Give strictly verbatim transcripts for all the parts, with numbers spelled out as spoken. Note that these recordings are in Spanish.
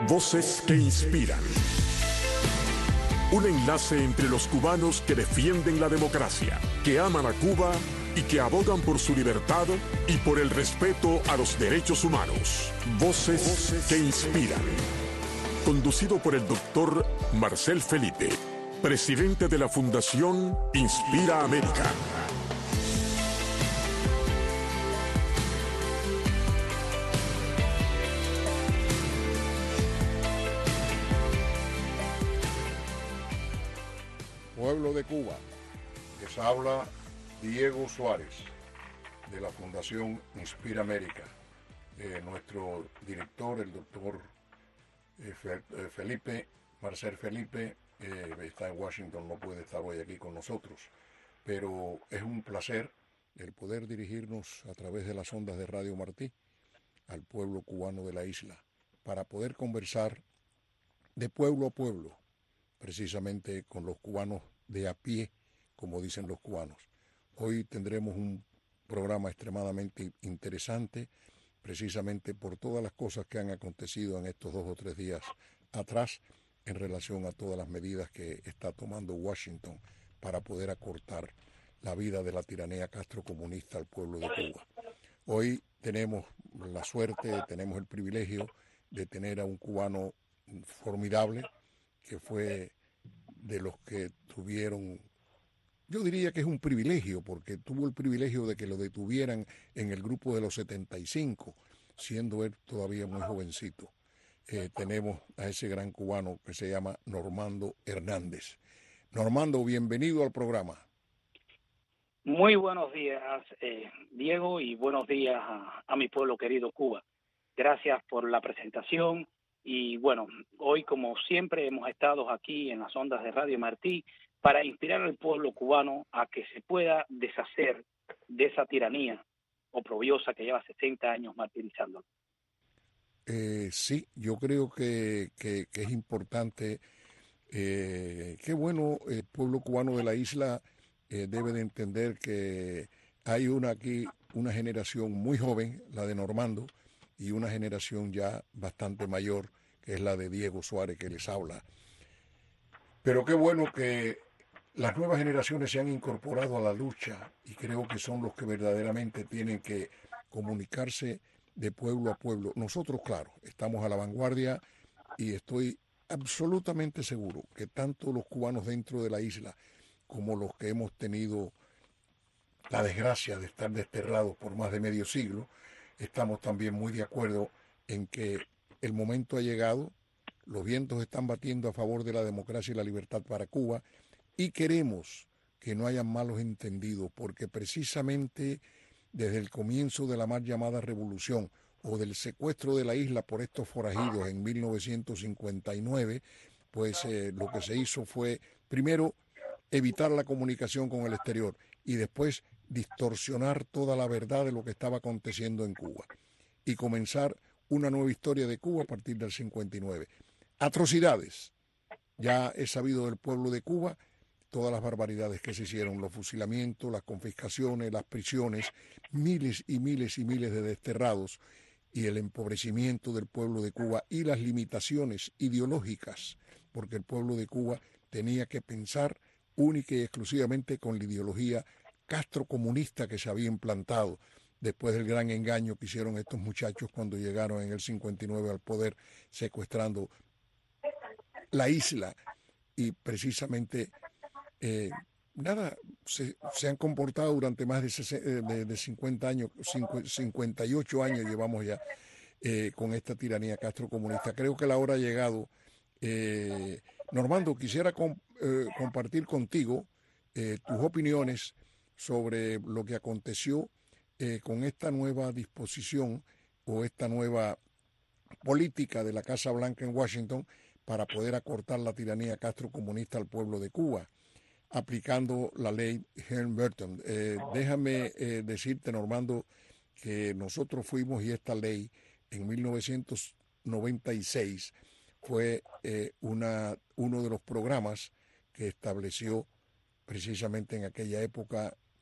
Voces que inspiran. Un enlace entre los cubanos que defienden la democracia, que aman a Cuba y que abogan por su libertad y por el respeto a los derechos humanos. Voces, Voces que inspiran. Conducido por el doctor Marcel Felipe, presidente de la Fundación Inspira América. Pueblo de Cuba, les habla Diego Suárez de la Fundación Inspira América. Eh, nuestro director, el doctor eh, Felipe, Marcel Felipe, eh, está en Washington, no puede estar hoy aquí con nosotros, pero es un placer el poder dirigirnos a través de las ondas de Radio Martí al pueblo cubano de la isla, para poder conversar de pueblo a pueblo, precisamente con los cubanos de a pie, como dicen los cubanos. Hoy tendremos un programa extremadamente interesante, precisamente por todas las cosas que han acontecido en estos dos o tres días atrás en relación a todas las medidas que está tomando Washington para poder acortar la vida de la tiranía castrocomunista al pueblo de Cuba. Hoy tenemos la suerte, tenemos el privilegio de tener a un cubano formidable que fue de los que tuvieron, yo diría que es un privilegio, porque tuvo el privilegio de que lo detuvieran en el grupo de los setenta y cinco, siendo él todavía muy jovencito. Eh, tenemos a ese gran cubano que se llama Normando Hernández. Normando, bienvenido al programa. Muy buenos días, eh, Diego, y buenos días a, a mi pueblo querido Cuba. Gracias por la presentación. Y bueno, hoy como siempre hemos estado aquí en las ondas de Radio Martí para inspirar al pueblo cubano a que se pueda deshacer de esa tiranía oprobiosa que lleva sesenta años martirizándolo. Eh, sí, yo creo que, que, que es importante. Eh, qué bueno, el pueblo cubano de la isla eh, debe de entender que hay una aquí, una generación muy joven, la de Normando, y una generación ya bastante mayor, que es la de Diego Suárez, que les habla. Pero qué bueno que las nuevas generaciones se han incorporado a la lucha y creo que son los que verdaderamente tienen que comunicarse de pueblo a pueblo. Nosotros, claro, estamos a la vanguardia y estoy absolutamente seguro que tanto los cubanos dentro de la isla como los que hemos tenido la desgracia de estar desterrados por más de medio siglo, estamos también muy de acuerdo en que el momento ha llegado, los vientos están batiendo a favor de la democracia y la libertad para Cuba y queremos que no haya malos entendidos, porque precisamente desde el comienzo de la mal llamada revolución o del secuestro de la isla por estos forajidos en mil novecientos cincuenta y nueve, pues eh, lo que se hizo fue, primero, evitar la comunicación con el exterior y después distorsionar toda la verdad de lo que estaba aconteciendo en Cuba y comenzar una nueva historia de Cuba a partir del cincuenta y nueve. Atrocidades. Ya he sabido del pueblo de Cuba todas las barbaridades que se hicieron, los fusilamientos, las confiscaciones, las prisiones, miles y miles y miles de desterrados y el empobrecimiento del pueblo de Cuba y las limitaciones ideológicas, porque el pueblo de Cuba tenía que pensar única y exclusivamente con la ideología castrocomunista que se había implantado después del gran engaño que hicieron estos muchachos cuando llegaron en el cincuenta y nueve al poder, secuestrando la isla y precisamente eh, nada, se, se han comportado durante más de, de, de cincuenta años, cincuenta y ocho años llevamos ya eh, con esta tiranía castrocomunista. Creo que la hora ha llegado. Eh, Normando, quisiera com, eh, compartir contigo eh, tus opiniones sobre lo que aconteció eh, con esta nueva disposición o esta nueva política de la Casa Blanca en Washington para poder acortar la tiranía castrocomunista al pueblo de Cuba, aplicando la ley Helms-Burton. Eh, déjame eh, decirte, Normando, que nosotros fuimos y esta ley en mil novecientos noventa y seis fue eh, una, uno de los programas que estableció precisamente en aquella época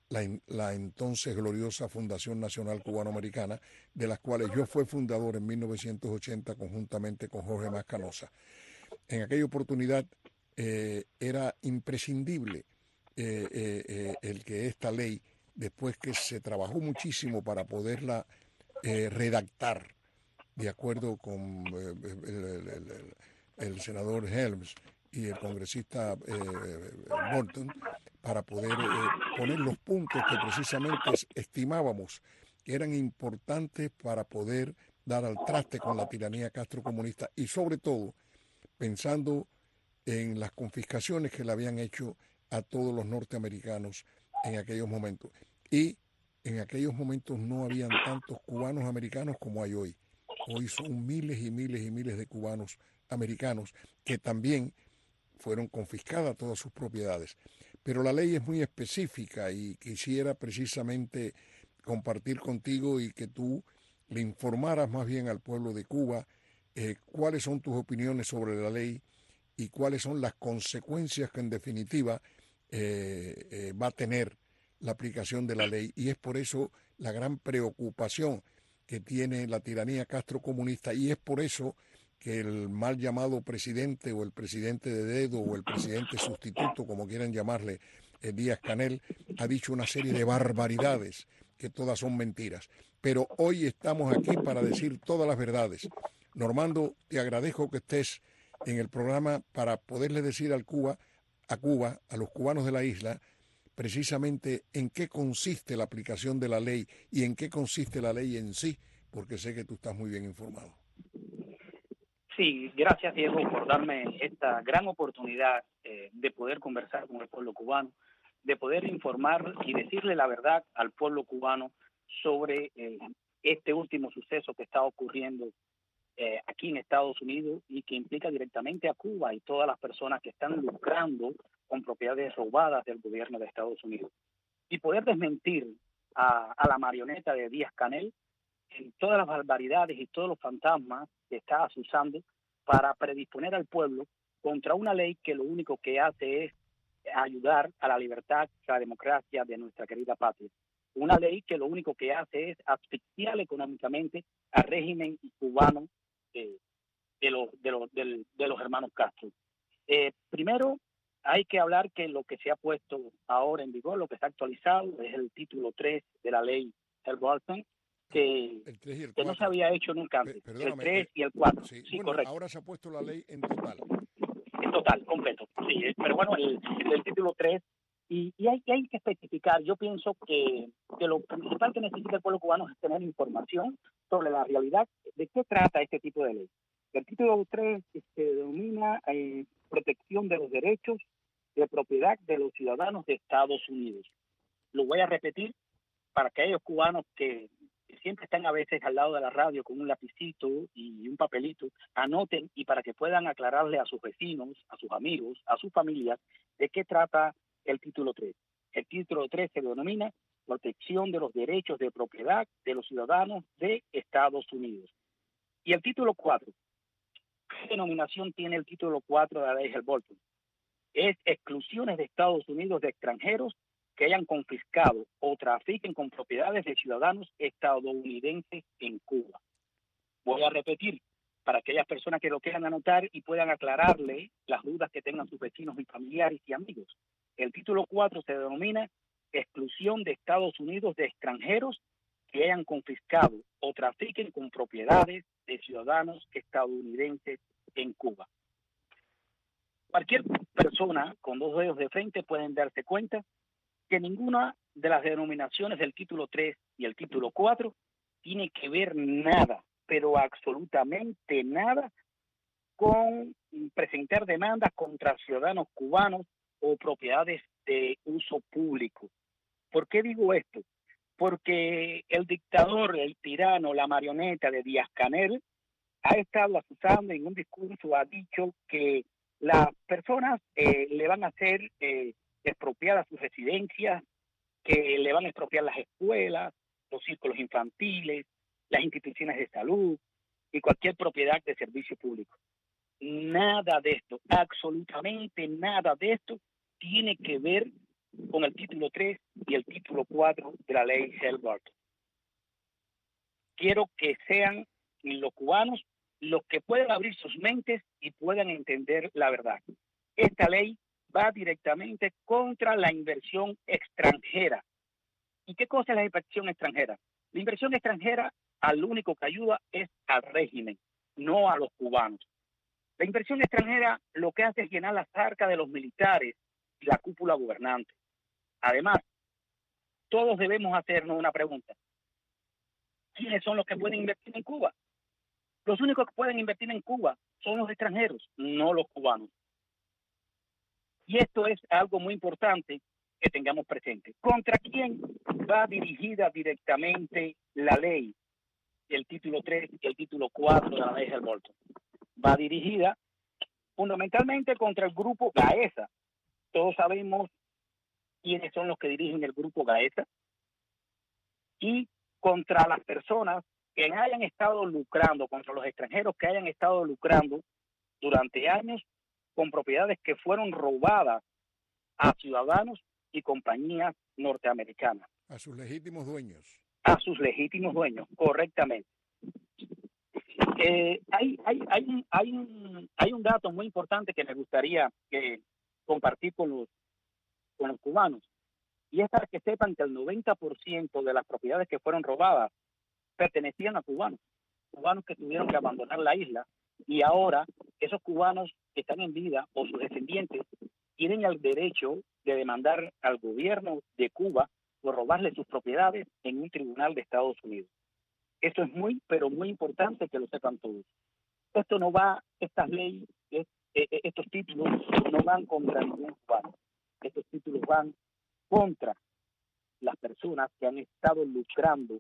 la, la entonces gloriosa Fundación Nacional Cubanoamericana, de las cuales yo fui fundador en mil novecientos ochenta conjuntamente con Jorge Mascanosa. En aquella oportunidad eh, era imprescindible eh, eh, eh, el que esta ley, después que se trabajó muchísimo para poderla eh, redactar, de acuerdo con eh, el, el, el, el senador Helms y el congresista eh, Morton, para poder eh, poner los puntos que precisamente estimábamos que eran importantes para poder dar al traste con la tiranía castrocomunista y sobre todo pensando en las confiscaciones que le habían hecho a todos los norteamericanos en aquellos momentos. Y en aquellos momentos no habían tantos cubanos americanos como hay hoy. Hoy son miles y miles y miles de cubanos americanos que también fueron confiscadas todas sus propiedades. Pero la ley es muy específica y quisiera precisamente compartir contigo y que tú le informaras más bien al pueblo de Cuba eh, cuáles son tus opiniones sobre la ley y cuáles son las consecuencias que en definitiva eh, eh, va a tener la aplicación de la ley. Y es por eso la gran preocupación que tiene la tiranía castrocomunista y es por eso que el mal llamado presidente o el presidente de dedo o el presidente sustituto, como quieran llamarle, eh, Díaz-Canel, ha dicho una serie de barbaridades que todas son mentiras. Pero hoy estamos aquí para decir todas las verdades. Normando, te agradezco que estés en el programa para poderle decir al Cuba, a Cuba, a los cubanos de la isla, precisamente en qué consiste la aplicación de la ley y en qué consiste la ley en sí, porque sé que tú estás muy bien informado. Sí, gracias Diego por darme esta gran oportunidad eh, de poder conversar con el pueblo cubano, de poder informar y decirle la verdad al pueblo cubano sobre eh, este último suceso que está ocurriendo eh, aquí en Estados Unidos y que implica directamente a Cuba y todas las personas que están lucrando con propiedades robadas del gobierno de Estados Unidos. Y poder desmentir a, a la marioneta de Díaz-Canel en todas las barbaridades y todos los fantasmas que está usando para predisponer al pueblo contra una ley que lo único que hace es ayudar a la libertad, a la democracia de nuestra querida patria. Una ley que lo único que hace es asfixiar económicamente al régimen cubano de, de, los, de, los, de, de los hermanos Castro. Eh, primero, hay que hablar que lo que se ha puesto ahora en vigor, lo que está actualizado, es el título tres de la ley Helms-Burton, que, que no se había hecho nunca antes. Pe el tres y el cuatro. Sí, sí bueno, correcto. Ahora se ha puesto la ley en total. En total, completo. Sí, pero bueno, el, el título tres, y, y hay, hay que especificar, yo pienso que, que lo principal que necesita el pueblo cubano es tener información sobre la realidad de qué trata este tipo de ley. El título tres se denomina eh, protección de los derechos de propiedad de los ciudadanos de Estados Unidos. Lo voy a repetir para que aquellos cubanos que siempre están a veces al lado de la radio con un lapicito y un papelito, anoten y para que puedan aclararle a sus vecinos, a sus amigos, a sus familias, de qué trata el título tres. El título tres se denomina protección de los derechos de propiedad de los ciudadanos de Estados Unidos. Y el título cuatro, ¿qué denominación tiene el título cuatro de la ley Helms-Burton? Es exclusiones de Estados Unidos de extranjeros que hayan confiscado o trafiquen con propiedades de ciudadanos estadounidenses en Cuba. Voy a repetir, para aquellas personas que lo quieran anotar y puedan aclararle las dudas que tengan sus vecinos y familiares y amigos. El título cuatro se denomina exclusión de Estados Unidos de extranjeros que hayan confiscado o trafiquen con propiedades de ciudadanos estadounidenses en Cuba. Cualquier persona con dos dedos de frente pueden darse cuenta que ninguna de las denominaciones del título tres y el título cuatro tiene que ver nada, pero absolutamente nada, con presentar demandas contra ciudadanos cubanos o propiedades de uso público. ¿Por qué digo esto? Porque el dictador, el tirano, la marioneta de Díaz-Canel ha estado acusando en un discurso, ha dicho que las personas eh, le van a hacer eh, expropiadas sus residencias, que le van a expropiar las escuelas, los círculos infantiles, las instituciones de salud y cualquier propiedad de servicio público. Nada de esto, absolutamente nada de esto tiene que ver con el título tres y el título cuatro de la ley Hart-Barton. Quiero que sean los cubanos los que puedan abrir sus mentes y puedan entender la verdad. Esta ley va directamente contra la inversión extranjera. ¿Y qué cosa es la inversión extranjera? La inversión extranjera al único que ayuda es al régimen, no a los cubanos. La inversión extranjera lo que hace es llenar las arcas de los militares y la cúpula gobernante. Además, todos debemos hacernos una pregunta. ¿Quiénes son los que pueden invertir en Cuba? Los únicos que pueden invertir en Cuba son los extranjeros, no los cubanos. Y esto es algo muy importante que tengamos presente. ¿Contra quién va dirigida directamente la ley, el título tres y el título cuatro de la ley Hart-Barton? Va dirigida fundamentalmente contra el grupo Gaesa. Todos sabemos quiénes son los que dirigen el grupo Gaesa. Y contra las personas que hayan estado lucrando, contra los extranjeros que hayan estado lucrando durante años con propiedades que fueron robadas a ciudadanos y compañías norteamericanas. A sus legítimos dueños. A sus legítimos dueños, correctamente. Eh, hay, hay, hay, un, hay, un, hay un dato muy importante que me gustaría que compartir con los, con los cubanos, y es para que sepan que el noventa por ciento de las propiedades que fueron robadas pertenecían a cubanos, cubanos que tuvieron que abandonar la isla, y ahora esos cubanos que están en vida o sus descendientes tienen el derecho de demandar al gobierno de Cuba por robarle sus propiedades en un tribunal de Estados Unidos. Esto es muy, pero muy importante que lo sepan todos. Esto no va, estas leyes, estos títulos no van contra ningún cubano. Estos títulos van contra las personas que han estado lucrando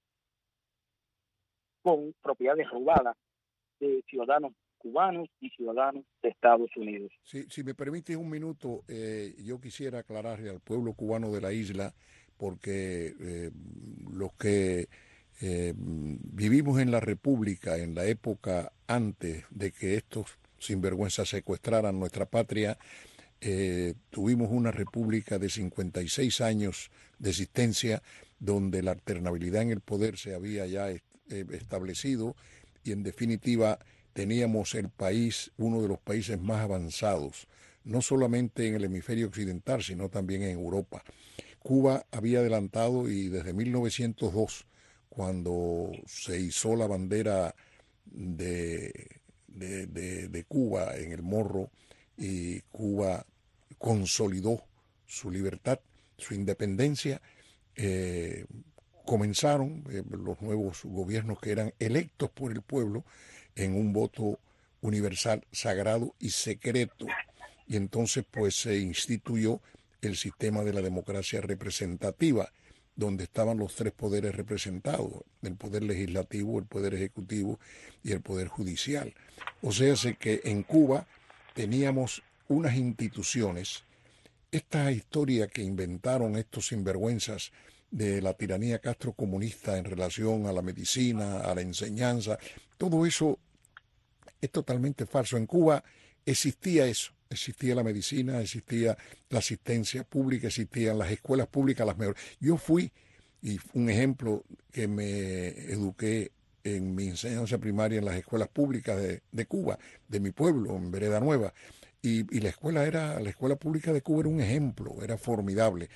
con propiedades robadas de ciudadanos cubanos y ciudadanos de Estados Unidos. Si, si me permites un minuto, eh, yo quisiera aclararle al pueblo cubano de la isla, porque eh, los que eh, vivimos en la República en la época antes de que estos sinvergüenzas secuestraran nuestra patria, eh, tuvimos una república de cincuenta y seis años de existencia, donde la alternabilidad en el poder se había ya eh, establecido, y en definitiva teníamos el país, uno de los países más avanzados, no solamente en el hemisferio occidental, sino también en Europa. Cuba había adelantado, y desde mil novecientos dos, cuando se izó la bandera de, de, de, de Cuba en el morro, y Cuba consolidó su libertad, su independencia, eh, comenzaron eh, los nuevos gobiernos que eran electos por el pueblo en un voto universal, sagrado y secreto. Y entonces pues se instituyó el sistema de la democracia representativa, donde estaban los tres poderes representados, el poder legislativo, el poder ejecutivo y el poder judicial. O sea, sé que en Cuba teníamos unas instituciones, esta historia que inventaron estos sinvergüenzas de la tiranía castrocomunista en relación a la medicina, a la enseñanza, todo eso es totalmente falso. En Cuba existía eso, existía la medicina, existía la asistencia pública, existían las escuelas públicas las mejores. Yo fui, y un ejemplo, que me eduqué en mi enseñanza primaria en las escuelas públicas de, de Cuba, de mi pueblo, en Vereda Nueva, y, y la escuela era, la escuela pública de Cuba era un ejemplo, era formidable.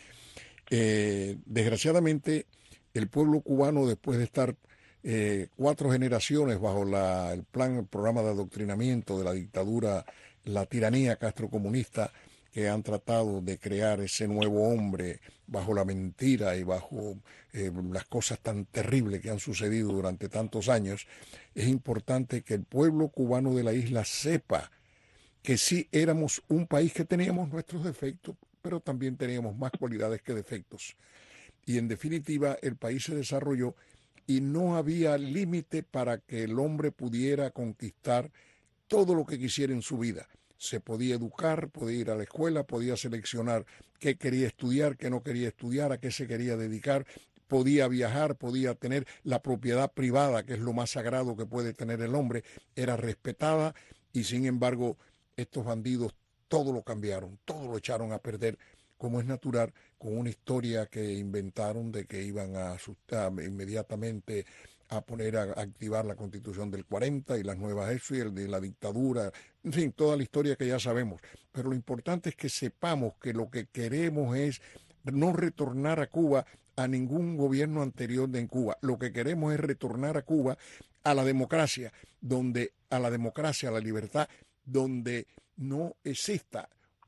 Eh, desgraciadamente, el pueblo cubano, después de estar eh, cuatro generaciones bajo la, el plan, el programa de adoctrinamiento de la dictadura, la tiranía castrocomunista, que han tratado de crear ese nuevo hombre bajo la mentira y bajo eh, las cosas tan terribles que han sucedido durante tantos años, es importante que el pueblo cubano de la isla sepa que sí éramos un país que teníamos nuestros defectos, pero también teníamos más cualidades que defectos. Y en definitiva, el país se desarrolló y no había límite para que el hombre pudiera conquistar todo lo que quisiera en su vida. Se podía educar, podía ir a la escuela, podía seleccionar qué quería estudiar, qué no quería estudiar, a qué se quería dedicar, podía viajar, podía tener la propiedad privada, que es lo más sagrado que puede tener el hombre, era respetada, y sin embargo estos bandidos todo lo cambiaron, todo lo echaron a perder como es natural, con una historia que inventaron de que iban a asustar inmediatamente a poner a, a activar la Constitución del cuarenta y las nuevas eso y el de la dictadura, en fin, toda la historia que ya sabemos. Pero lo importante es que sepamos que lo que queremos es no retornar a Cuba a ningún gobierno anterior de en Cuba. Lo que queremos es retornar a Cuba a la democracia, donde a la democracia, a la libertad, donde no exista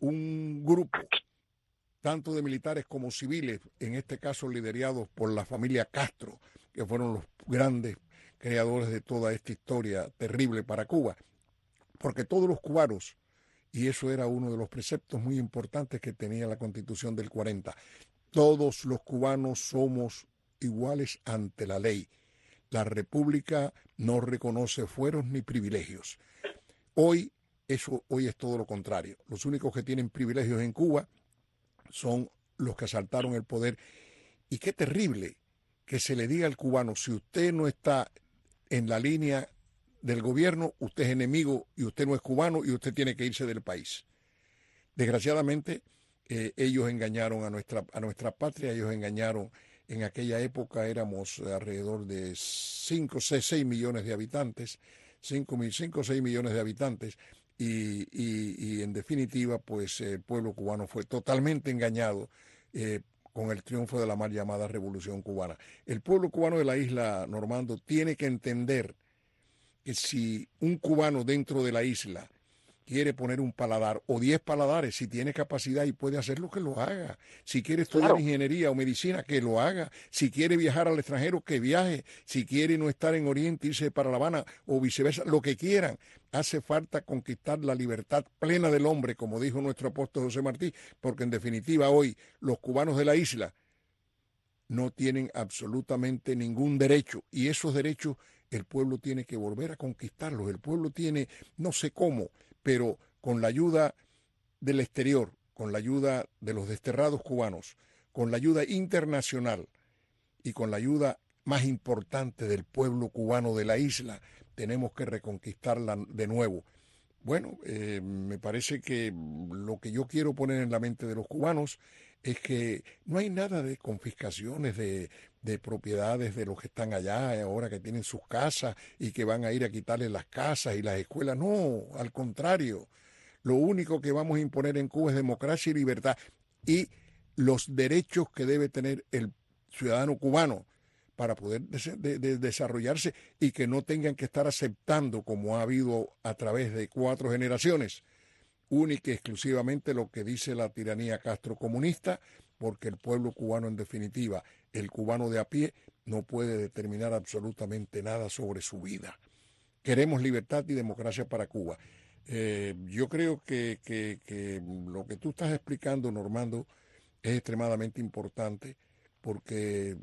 un grupo tanto de militares como civiles, en este caso liderados por la familia Castro, que fueron los grandes creadores de toda esta historia terrible para Cuba, porque todos los cubanos, y eso era uno de los preceptos muy importantes que tenía la Constitución del cuarenta, todos los cubanos somos iguales ante la ley. La República no reconoce fueros ni privilegios. Hoy, eso, hoy es todo lo contrario. Los únicos que tienen privilegios en Cuba son los que asaltaron el poder. Y qué terrible que se le diga al cubano, si usted no está en la línea del gobierno, usted es enemigo y usted no es cubano y usted tiene que irse del país. Desgraciadamente, eh, ellos engañaron a nuestra, a nuestra patria, ellos engañaron, en aquella época éramos alrededor de cinco, seis millones de habitantes, cinco o seis millones de habitantes, y, y, y en definitiva, pues el pueblo cubano fue totalmente engañado eh, con el triunfo de la mal llamada Revolución Cubana. El pueblo cubano de la isla, Normando, tiene que entender que si un cubano dentro de la isla quiere poner un paladar o diez paladares, si tiene capacidad y puede hacerlo, que lo haga. Si quiere estudiar claro. ingeniería o medicina, que lo haga. Si quiere viajar al extranjero, que viaje. Si quiere no estar en Oriente, irse para La Habana o viceversa, lo que quieran. Hace falta conquistar la libertad plena del hombre, como dijo nuestro apóstol José Martí, porque en definitiva hoy los cubanos de la isla no tienen absolutamente ningún derecho, y esos derechos el pueblo tiene que volver a conquistarlos. El pueblo tiene, no sé cómo, pero con la ayuda del exterior, con la ayuda de los desterrados cubanos, con la ayuda internacional y con la ayuda más importante del pueblo cubano de la isla, tenemos que reconquistarla de nuevo. Bueno, eh, me parece que lo que yo quiero poner en la mente de los cubanos es que no hay nada de confiscaciones de, de propiedades de los que están allá ahora que tienen sus casas y que van a ir a quitarles las casas y las escuelas. No, al contrario. Lo único que vamos a imponer en Cuba es democracia y libertad y los derechos que debe tener el ciudadano cubano para poder de, de, de desarrollarse y que no tengan que estar aceptando, como ha habido a través de cuatro generaciones, única y exclusivamente lo que dice la tiranía castrocomunista, porque el pueblo cubano, en definitiva, el cubano de a pie, no puede determinar absolutamente nada sobre su vida. Queremos libertad y democracia para Cuba. Eh, yo creo que, que, que lo que tú estás explicando, Normando, es extremadamente importante, porque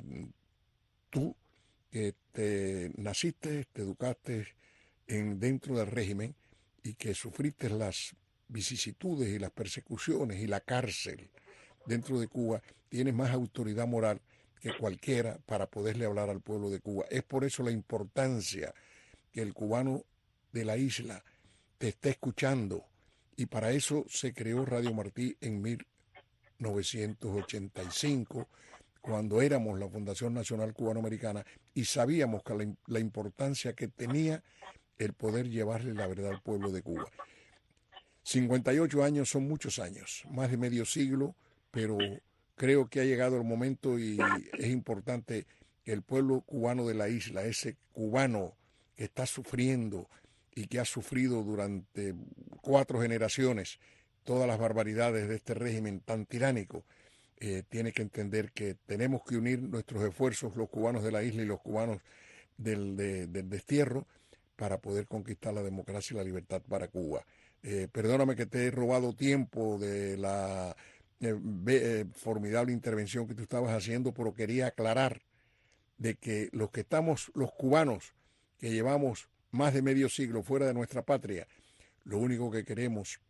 tú que te naciste, te educaste en, dentro del régimen y que sufriste las vicisitudes y las persecuciones y la cárcel dentro de Cuba, tienes más autoridad moral que cualquiera para poderle hablar al pueblo de Cuba. Es por eso la importancia que el cubano de la isla te esté escuchando, y para eso se creó Radio Martí en mil novecientos ochenta y cinco, cuando éramos la Fundación Nacional Cubanoamericana y sabíamos que la, la importancia que tenía el poder llevarle la verdad al pueblo de Cuba. cincuenta y ocho años son muchos años, más de medio siglo, pero creo que ha llegado el momento y es importante que el pueblo cubano de la isla, ese cubano que está sufriendo y que ha sufrido durante cuatro generaciones todas las barbaridades de este régimen tan tiránico, eh, tiene que entender que tenemos que unir nuestros esfuerzos, los cubanos de la isla y los cubanos del, de, del destierro, para poder conquistar la democracia y la libertad para Cuba. Eh, perdóname que te he robado tiempo de la eh, eh, formidable intervención que tú estabas haciendo, pero quería aclarar de que los que estamos, los cubanos, que llevamos más de medio siglo fuera de nuestra patria, lo único que queremos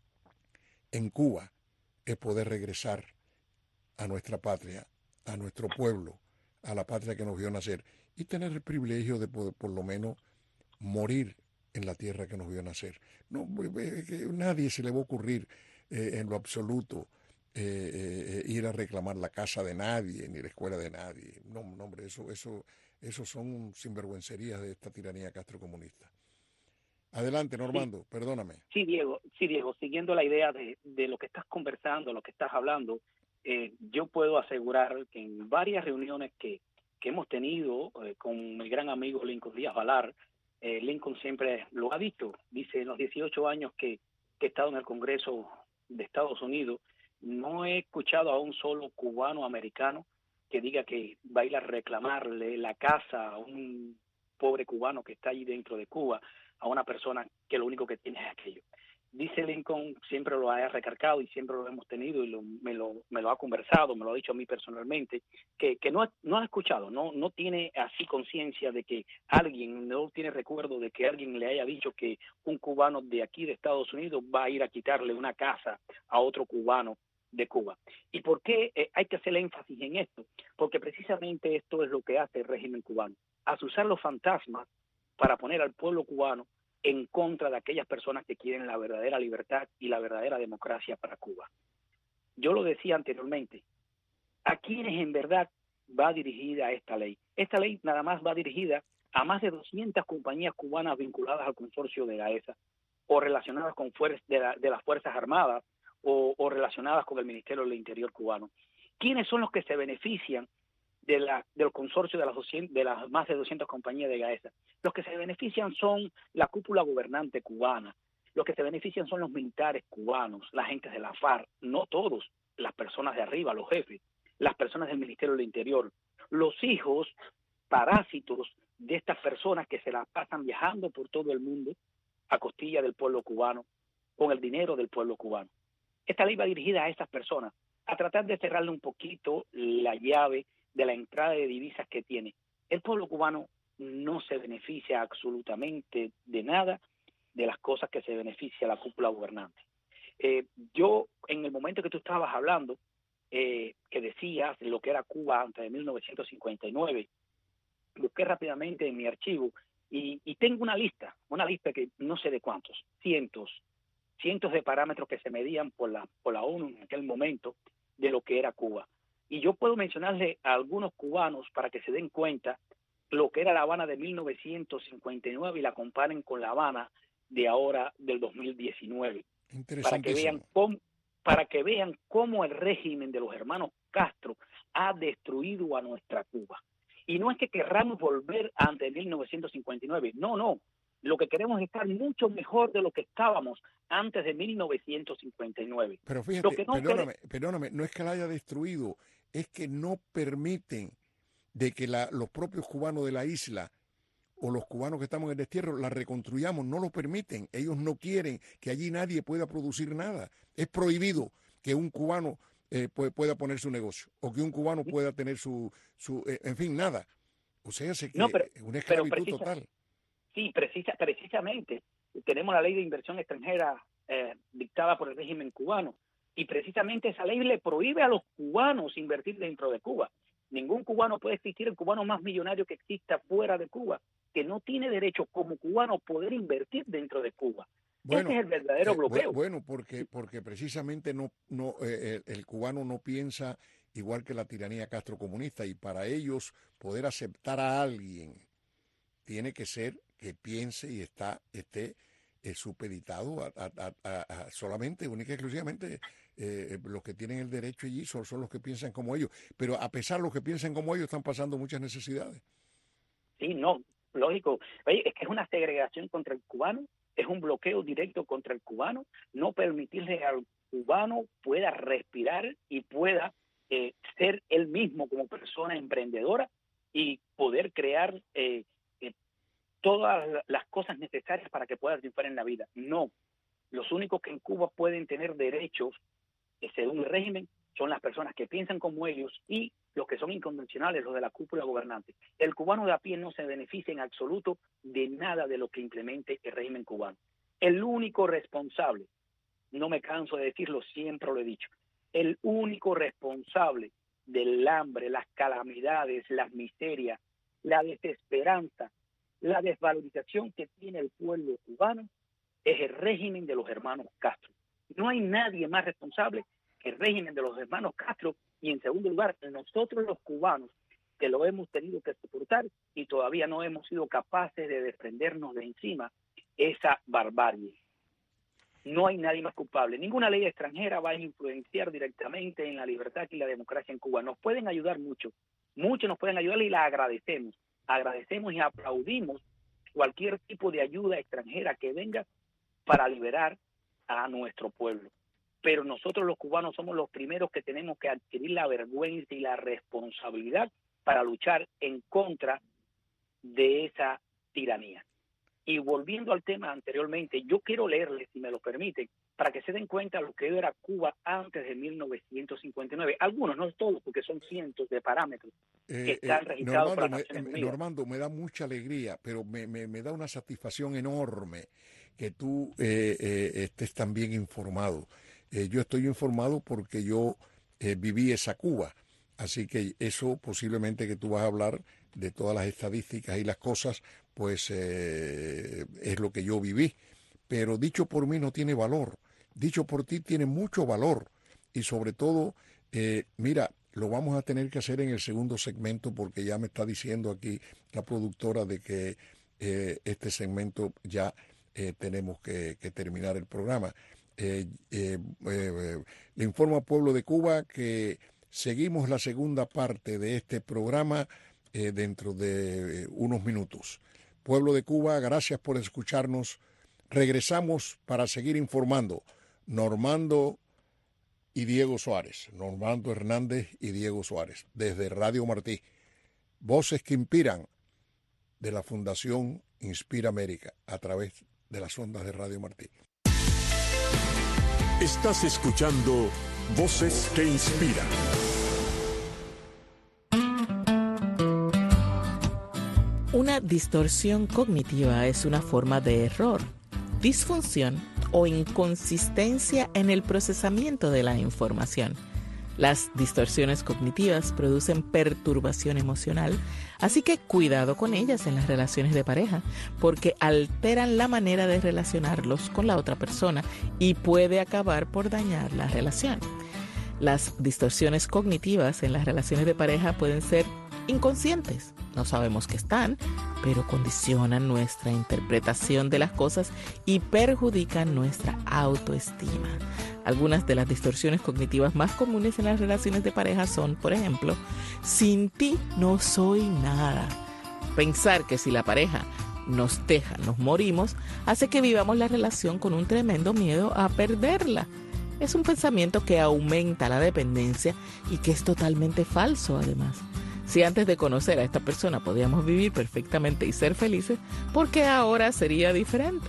en Cuba es poder regresar a nuestra patria, a nuestro pueblo, a la patria que nos vio nacer, y tener el privilegio de poder, por lo menos, morir en la tierra que nos vio nacer. No, que nadie se le va a ocurrir eh, en lo absoluto eh, eh, ir a reclamar la casa de nadie, ni la escuela de nadie. No, no hombre, eso, eso, eso son sinvergüencerías de esta tiranía castrocomunista. Adelante, Sí, Normando, perdóname. sí, Diego, sí, Diego, siguiendo la idea de, de lo que estás conversando, lo que estás hablando, eh, yo puedo asegurar que en varias reuniones que, que hemos tenido eh, con mi gran amigo Lincoln Díaz Valar, eh, Lincoln siempre lo ha dicho, dice en los dieciocho años que, que he estado en el Congreso de Estados Unidos, no he escuchado a un solo cubano americano que diga que va a ir a reclamarle la casa a un pobre cubano que está allí dentro de Cuba, a una persona que lo único que tiene es aquello. Dice Lincoln, siempre lo ha recargado y siempre lo hemos tenido y lo, me, lo, me lo ha conversado, me lo ha dicho a mí personalmente, que, que no, ha, no ha escuchado, no, no tiene así conciencia de que alguien, no tiene recuerdo de que alguien le haya dicho que un cubano de aquí de Estados Unidos va a ir a quitarle una casa a otro cubano de Cuba. ¿Y por qué eh, hay que hacer énfasis en esto? Porque precisamente esto es lo que hace el régimen cubano, asusar los fantasmas para poner al pueblo cubano en contra de aquellas personas que quieren la verdadera libertad y la verdadera democracia para Cuba. Yo lo decía anteriormente, ¿a quiénes en verdad va dirigida esta ley? Esta ley nada más va dirigida a más de doscientas compañías cubanas vinculadas al consorcio de Gaesa o relacionadas con fuer de, la, de las Fuerzas Armadas o, o relacionadas con el Ministerio del Interior cubano. ¿Quiénes son los que se benefician de la, del consorcio de las, doscientas, de las más de doscientas compañías de Gaesa? Los que se benefician son la cúpula gobernante cubana, los que se benefician son los militares cubanos, la gente de la FARC, no todos, las personas de arriba, los jefes, las personas del Ministerio del Interior, los hijos parásitos de estas personas que se la pasan viajando por todo el mundo a costilla del pueblo cubano, con el dinero del pueblo cubano. Esta ley va dirigida a estas personas, a tratar de cerrarle un poquito la llave de la entrada de divisas que tiene. El pueblo cubano no se beneficia absolutamente de nada de las cosas que se beneficia la cúpula gobernante. Eh, yo, en el momento que tú estabas hablando, eh, que decías lo que era Cuba antes de mil novecientos cincuenta y nueve, busqué rápidamente en mi archivo y, y tengo una lista, una lista que no sé de cuántos, cientos, cientos de parámetros que se medían por la, por la ONU en aquel momento de lo que era Cuba. Y yo puedo mencionarle a algunos cubanos para que se den cuenta lo que era La Habana de mil novecientos cincuenta y nueve y la comparen con La Habana de ahora del dos mil diecinueve, para que vean cómo, para que vean cómo el régimen de los hermanos Castro ha destruido a nuestra Cuba. Y no es que querramos volver a antes de mil novecientos cincuenta y nueve, no, no. Lo que queremos es estar mucho mejor de lo que estábamos antes de mil novecientos cincuenta y nueve. Pero fíjate, lo que no perdóname, quere... perdóname, no es que la haya destruido, es que no permiten de que la, los propios cubanos de la isla o los cubanos que estamos en el destierro la reconstruyamos, no lo permiten. Ellos no quieren que allí nadie pueda producir nada. Es prohibido que un cubano eh, pueda poner su negocio o que un cubano pueda tener su, su eh, en fin, nada. O sea, es que no, pero, una esclavitud pero precisa, total. Sí, precisa, precisamente. Tenemos la ley de inversión extranjera eh, dictada por el régimen cubano y precisamente esa ley le prohíbe a los cubanos invertir dentro de Cuba. Ningún cubano puede existir, el cubano más millonario que exista fuera de Cuba, que no tiene derecho como cubano poder invertir dentro de Cuba. Bueno, ese es el verdadero eh, bloqueo. Bueno, porque, porque precisamente no, no, eh, el, el cubano no piensa igual que la tiranía castrocomunista y para ellos poder aceptar a alguien tiene que ser que piense y está esté eh, supeditado a, a, a, a solamente, única y exclusivamente, eh, los que tienen el derecho allí son, son los que piensan como ellos. Pero a pesar de los que piensan como ellos, están pasando muchas necesidades. Sí, no, lógico. Oye, es que es una segregación contra el cubano, es un bloqueo directo contra el cubano, no permitirle al cubano pueda respirar y pueda eh, ser él mismo como persona emprendedora y poder crear eh, eh, todas las cosas necesarias para que pueda triunfar en la vida. No, los únicos que en Cuba pueden tener derechos eh, según el régimen son las personas que piensan como ellos y los que son inconvencionales, los de la cúpula gobernante. El cubano de a pie no se beneficia en absoluto de nada de lo que implemente el régimen cubano. El único responsable, no me canso de decirlo, siempre lo he dicho, el único responsable del hambre, las calamidades, las miserias, la desesperanza, la desvalorización que tiene el pueblo cubano es el régimen de los hermanos Castro. No hay nadie más responsable el régimen de los hermanos Castro, y en segundo lugar, nosotros los cubanos, que lo hemos tenido que soportar y todavía no hemos sido capaces de desprendernos de encima esa barbarie. No hay nadie más culpable. Ninguna ley extranjera va a influenciar directamente en la libertad y la democracia en Cuba. Nos pueden ayudar mucho, mucho nos pueden ayudar y la agradecemos. Agradecemos y aplaudimos cualquier tipo de ayuda extranjera que venga para liberar a nuestro pueblo. Pero nosotros los cubanos somos los primeros que tenemos que adquirir la vergüenza y la responsabilidad para luchar en contra de esa tiranía. Y volviendo al tema anteriormente, yo quiero leerles, si me lo permiten, para que se den cuenta de lo que era Cuba antes de mil novecientos cincuenta y nueve. Algunos, no todos, porque son cientos de parámetros que eh, están eh, registrados por las Normando, Naciones me, Unidas. Normando, me da mucha alegría, pero me, me, me da una satisfacción enorme que tú eh, eh, estés tan bien informado. Eh, yo estoy informado porque yo eh, viví esa Cuba, así que eso posiblemente que tú vas a hablar de todas las estadísticas y las cosas, pues eh, es lo que yo viví. Pero dicho por mí no tiene valor, dicho por ti tiene mucho valor. Y sobre todo, eh, mira, lo vamos a tener que hacer en el segundo segmento porque ya me está diciendo aquí la productora de que eh, este segmento ya eh, tenemos que, que terminar el programa. Eh, eh, eh, le informo al pueblo de Cuba que seguimos la segunda parte de este programa eh, dentro de eh, unos minutos. Pueblo de Cuba, gracias por escucharnos. Regresamos para seguir informando. Normando y Diego Suárez, Normando Hernández y Diego Suárez, desde Radio Martí. Voces que inspiran, de la Fundación Inspira América, a través de las ondas de Radio Martí. Estás escuchando Voces que Inspiran. Una distorsión cognitiva es una forma de error, disfunción o inconsistencia en el procesamiento de la información. Las distorsiones cognitivas producen perturbación emocional, así que cuidado con ellas en las relaciones de pareja, porque alteran la manera de relacionarlos con la otra persona y puede acabar por dañar la relación. Las distorsiones cognitivas en las relaciones de pareja pueden ser inconscientes. No sabemos que están, pero condicionan nuestra interpretación de las cosas y perjudican nuestra autoestima. Algunas de las distorsiones cognitivas más comunes en las relaciones de pareja son, por ejemplo, sin ti no soy nada. Pensar que si la pareja nos deja, nos morimos, hace que vivamos la relación con un tremendo miedo a perderla. Es un pensamiento que aumenta la dependencia y que es totalmente falso, además. Si antes de conocer a esta persona podíamos vivir perfectamente y ser felices, ¿por qué ahora sería diferente?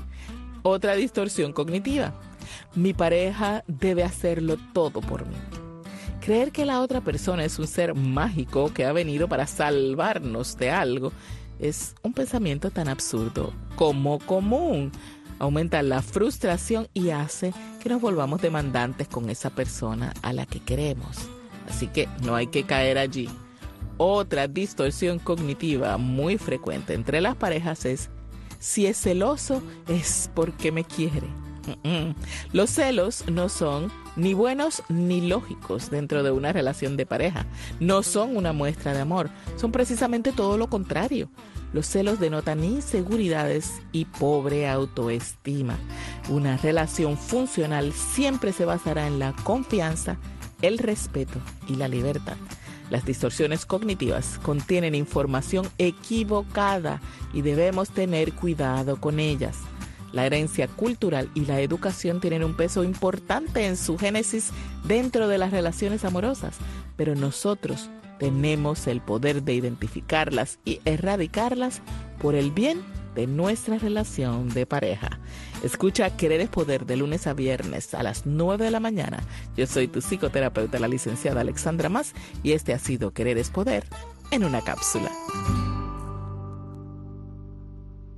Otra distorsión cognitiva. Mi pareja debe hacerlo todo por mí. Creer que la otra persona es un ser mágico que ha venido para salvarnos de algo es un pensamiento tan absurdo como común. Aumenta la frustración y hace que nos volvamos demandantes con esa persona a la que queremos. Así que no hay que caer allí. Otra distorsión cognitiva muy frecuente entre las parejas es: si es celoso es porque me quiere. Mm-mm. Los celos no son ni buenos ni lógicos dentro de una relación de pareja. No son una muestra de amor, son precisamente todo lo contrario. Los celos denotan inseguridades y pobre autoestima. Una relación funcional siempre se basará en la confianza, el respeto y la libertad. Las distorsiones cognitivas contienen información equivocada y debemos tener cuidado con ellas. La herencia cultural y la educación tienen un peso importante en su génesis dentro de las relaciones amorosas, pero nosotros tenemos el poder de identificarlas y erradicarlas por el bien de nuestra relación de pareja. Escucha Querer es Poder de lunes a viernes a las nueve de la mañana. Yo soy tu psicoterapeuta, la licenciada Alexandra Mas, y este ha sido Querer es Poder en una cápsula.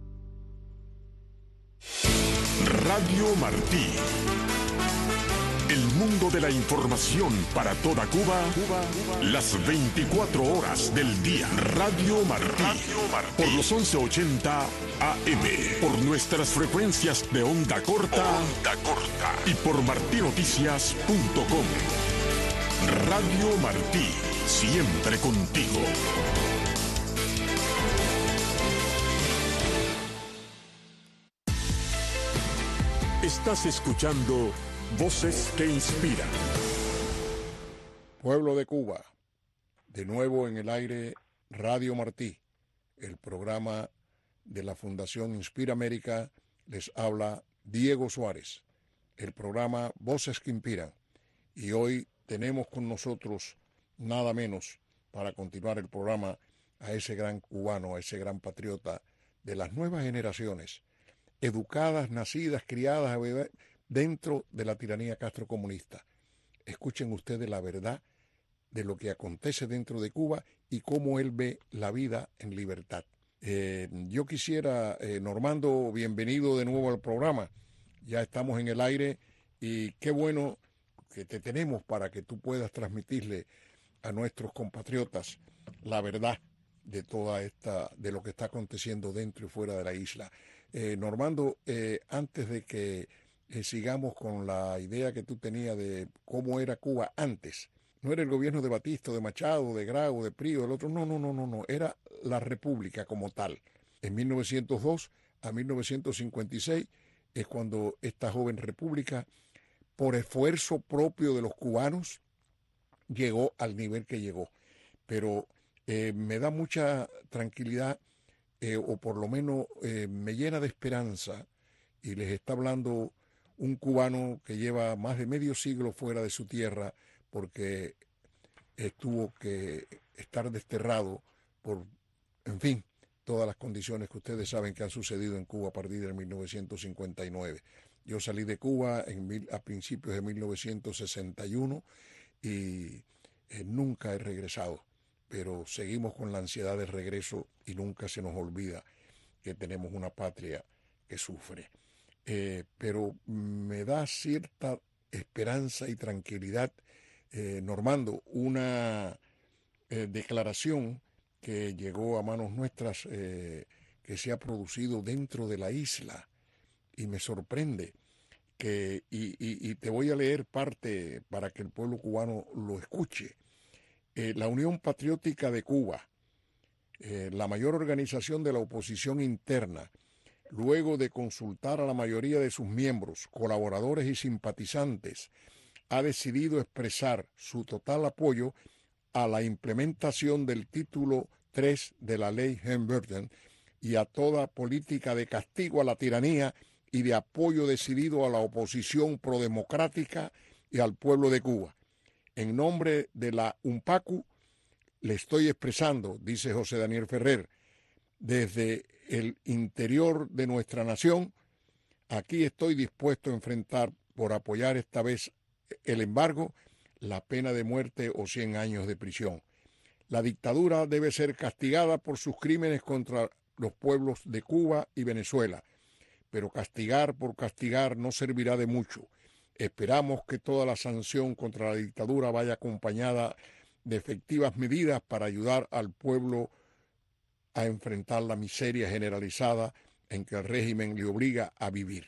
Radio Martí, El mundo de la información para toda Cuba, Cuba, Cuba. Las veinticuatro horas del día. Radio Martí. Radio Martí. Por los once ochenta A M. Por nuestras frecuencias de onda corta. Onda corta. Y por martí noticias punto com. Radio Martí. Siempre contigo. Estás escuchando Voces que Inspiran. Pueblo de Cuba, de nuevo en el aire Radio Martí, el programa de la Fundación Inspira América. Les habla Diego Suárez, el programa Voces que Inspiran. Y hoy tenemos con nosotros nada menos, para continuar el programa, a ese gran cubano, a ese gran patriota de las nuevas generaciones, educadas, nacidas, criadas dentro de la tiranía castrocomunista. Escuchen ustedes la verdad de lo que acontece dentro de Cuba y cómo él ve la vida en libertad. Eh, yo quisiera, eh, Normando, bienvenido de nuevo al programa. Ya estamos en el aire y qué bueno que te tenemos para que tú puedas transmitirle a nuestros compatriotas la verdad de toda esta, de lo que está aconteciendo dentro y fuera de la isla. Eh, Normando, eh, antes de que eh, sigamos con la idea que tú tenías de cómo era Cuba antes, no era el gobierno de Batista, de Machado, de Grau, de Prío, del otro, no, no, no, no, no, era la república como tal. En mil novecientos dos a mil novecientos cincuenta y seis es cuando esta joven república, por esfuerzo propio de los cubanos, llegó al nivel que llegó. Pero eh, me da mucha tranquilidad, Eh, o por lo menos eh, me llena de esperanza, y les está hablando un cubano que lleva más de medio siglo fuera de su tierra porque tuvo que estar desterrado por, en fin, todas las condiciones que ustedes saben que han sucedido en Cuba a partir de mil novecientos cincuenta y nueve. Yo salí de Cuba en mil, a principios de mil novecientos sesenta y uno y eh, nunca he regresado. Pero seguimos con la ansiedad del regreso y nunca se nos olvida que tenemos una patria que sufre. Eh, pero me da cierta esperanza y tranquilidad, eh, Normando, una eh, declaración que llegó a manos nuestras, eh, que se ha producido dentro de la isla, y me sorprende, que, y, y, y te voy a leer parte para que el pueblo cubano lo escuche. Eh, la Unión Patriótica de Cuba, eh, la mayor organización de la oposición interna, luego de consultar a la mayoría de sus miembros, colaboradores y simpatizantes, ha decidido expresar su total apoyo a la implementación del título tres de la ley Helms-Burton y a toda política de castigo a la tiranía y de apoyo decidido a la oposición prodemocrática y al pueblo de Cuba. En nombre de la UNPACU, le estoy expresando, dice José Daniel Ferrer, desde el interior de nuestra nación, aquí estoy dispuesto a enfrentar, por apoyar esta vez el embargo, la pena de muerte o cien años de prisión. La dictadura debe ser castigada por sus crímenes contra los pueblos de Cuba y Venezuela, pero castigar por castigar no servirá de mucho. Esperamos que toda la sanción contra la dictadura vaya acompañada de efectivas medidas para ayudar al pueblo a enfrentar la miseria generalizada en que el régimen le obliga a vivir.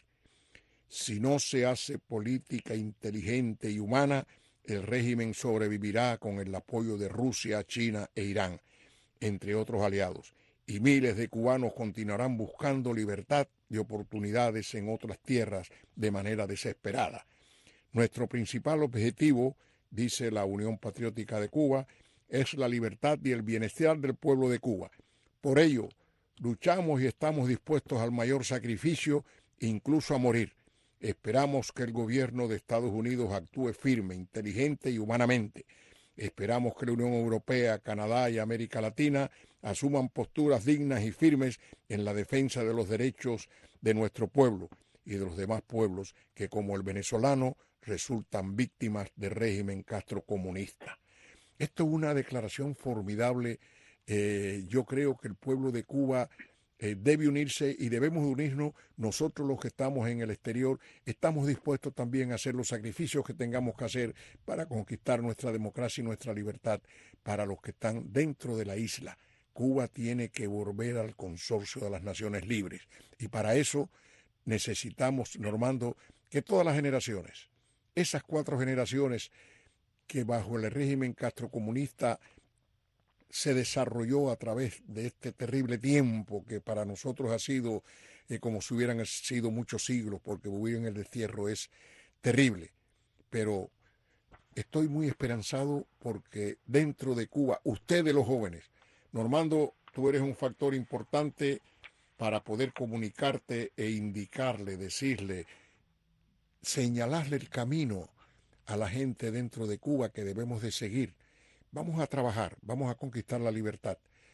Si no se hace política inteligente y humana, el régimen sobrevivirá con el apoyo de Rusia, China e Irán, entre otros aliados, y miles de cubanos continuarán buscando libertad y oportunidades en otras tierras de manera desesperada. Nuestro principal objetivo, dice la Unión Patriótica de Cuba, es la libertad y el bienestar del pueblo de Cuba. Por ello, luchamos y estamos dispuestos al mayor sacrificio, incluso a morir. Esperamos que el gobierno de Estados Unidos actúe firme, inteligente y humanamente. Esperamos que la Unión Europea, Canadá y América Latina asuman posturas dignas y firmes en la defensa de los derechos de nuestro pueblo y de los demás pueblos que, como el venezolano, resultan víctimas del régimen castrocomunista. Esto es una declaración formidable. Eh, yo creo que el pueblo de Cuba eh, debe unirse y debemos unirnos nosotros los que estamos en el exterior. Estamos dispuestos también a hacer los sacrificios que tengamos que hacer para conquistar nuestra democracia y nuestra libertad para los que están dentro de la isla. Cuba tiene que volver al consorcio de las naciones libres y para eso necesitamos, Normando, que todas las generaciones, esas cuatro generaciones que bajo el régimen castrocomunista se desarrolló a través de este terrible tiempo que para nosotros ha sido eh, como si hubieran sido muchos siglos, porque vivir en el destierro es terrible. Pero estoy muy esperanzado porque dentro de Cuba, ustedes los jóvenes, Normando, tú eres un factor importante para poder comunicarte e indicarle, decirle, señalarle el camino a la gente dentro de Cuba que debemos de seguir. Vamos a trabajar, vamos a conquistar la libertad.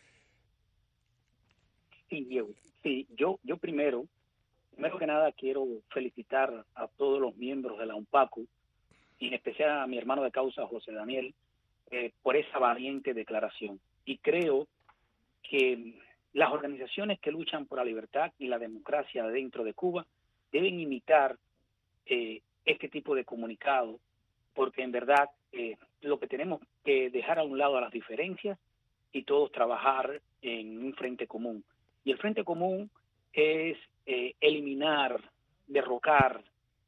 Sí, Diego. Sí, yo, yo primero, primero que nada quiero felicitar a todos los miembros de la UNPACU, y en especial a mi hermano de causa, José Daniel, eh, por esa valiente declaración. Y creo que las organizaciones que luchan por la libertad y la democracia dentro de Cuba deben imitar eh, este tipo de comunicado, porque en verdad eh, lo que tenemos que dejar a un lado a las diferencias y todos trabajar en un frente común. Y el frente común es eh, eliminar, derrocar,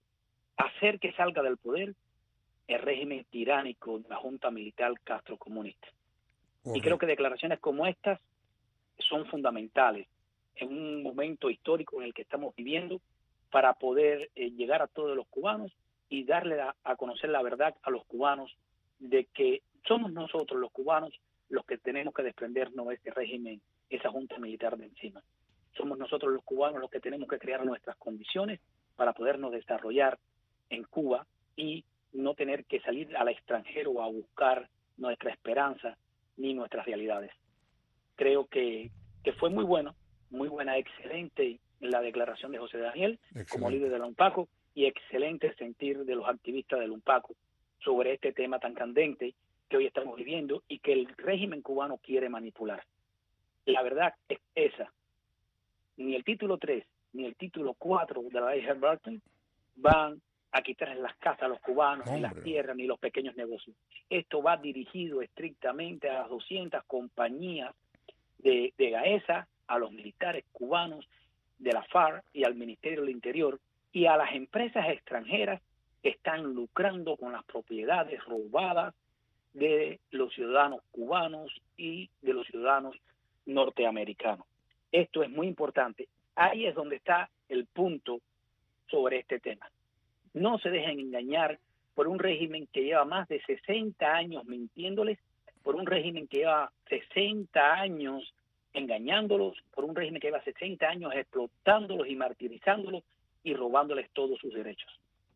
hacer que salga del poder el régimen tiránico de la Junta Militar Castrocomunista. Okay. Y creo que declaraciones como estas son fundamentales en un momento histórico en el que estamos viviendo para poder eh, llegar a todos los cubanos y darle a, a conocer la verdad a los cubanos de que somos nosotros los cubanos los que tenemos que desprendernos de este régimen, esa junta militar de encima. Somos nosotros los cubanos los que tenemos que crear nuestras condiciones para podernos desarrollar en Cuba y no tener que salir al extranjero a buscar nuestra esperanza ni nuestras realidades. Creo que, que fue muy bueno, muy buena, excelente la declaración de José Daniel excelente. Como líder de la UNPACU, y excelente sentir de los activistas del UNPACU sobre este tema tan candente que hoy estamos viviendo y que el régimen cubano quiere manipular. La verdad es esa. Ni el título tres ni el título cuatro de la ley Helms-Burton van a quitarles las casas a los cubanos, Hombre. ni las tierras, ni los pequeños negocios. Esto va dirigido estrictamente a las doscientas compañías de, de GAESA, a los militares cubanos de la FARC y al Ministerio del Interior y a las empresas extranjeras que están lucrando con las propiedades robadas de los ciudadanos cubanos y de los ciudadanos norteamericanos. Esto es muy importante. Ahí es donde está el punto sobre este tema. No se dejen engañar por un régimen que lleva más de sesenta años mintiéndoles, por un régimen que lleva sesenta años engañándolos, por un régimen que lleva sesenta años explotándolos y martirizándolos y robándoles todos sus derechos.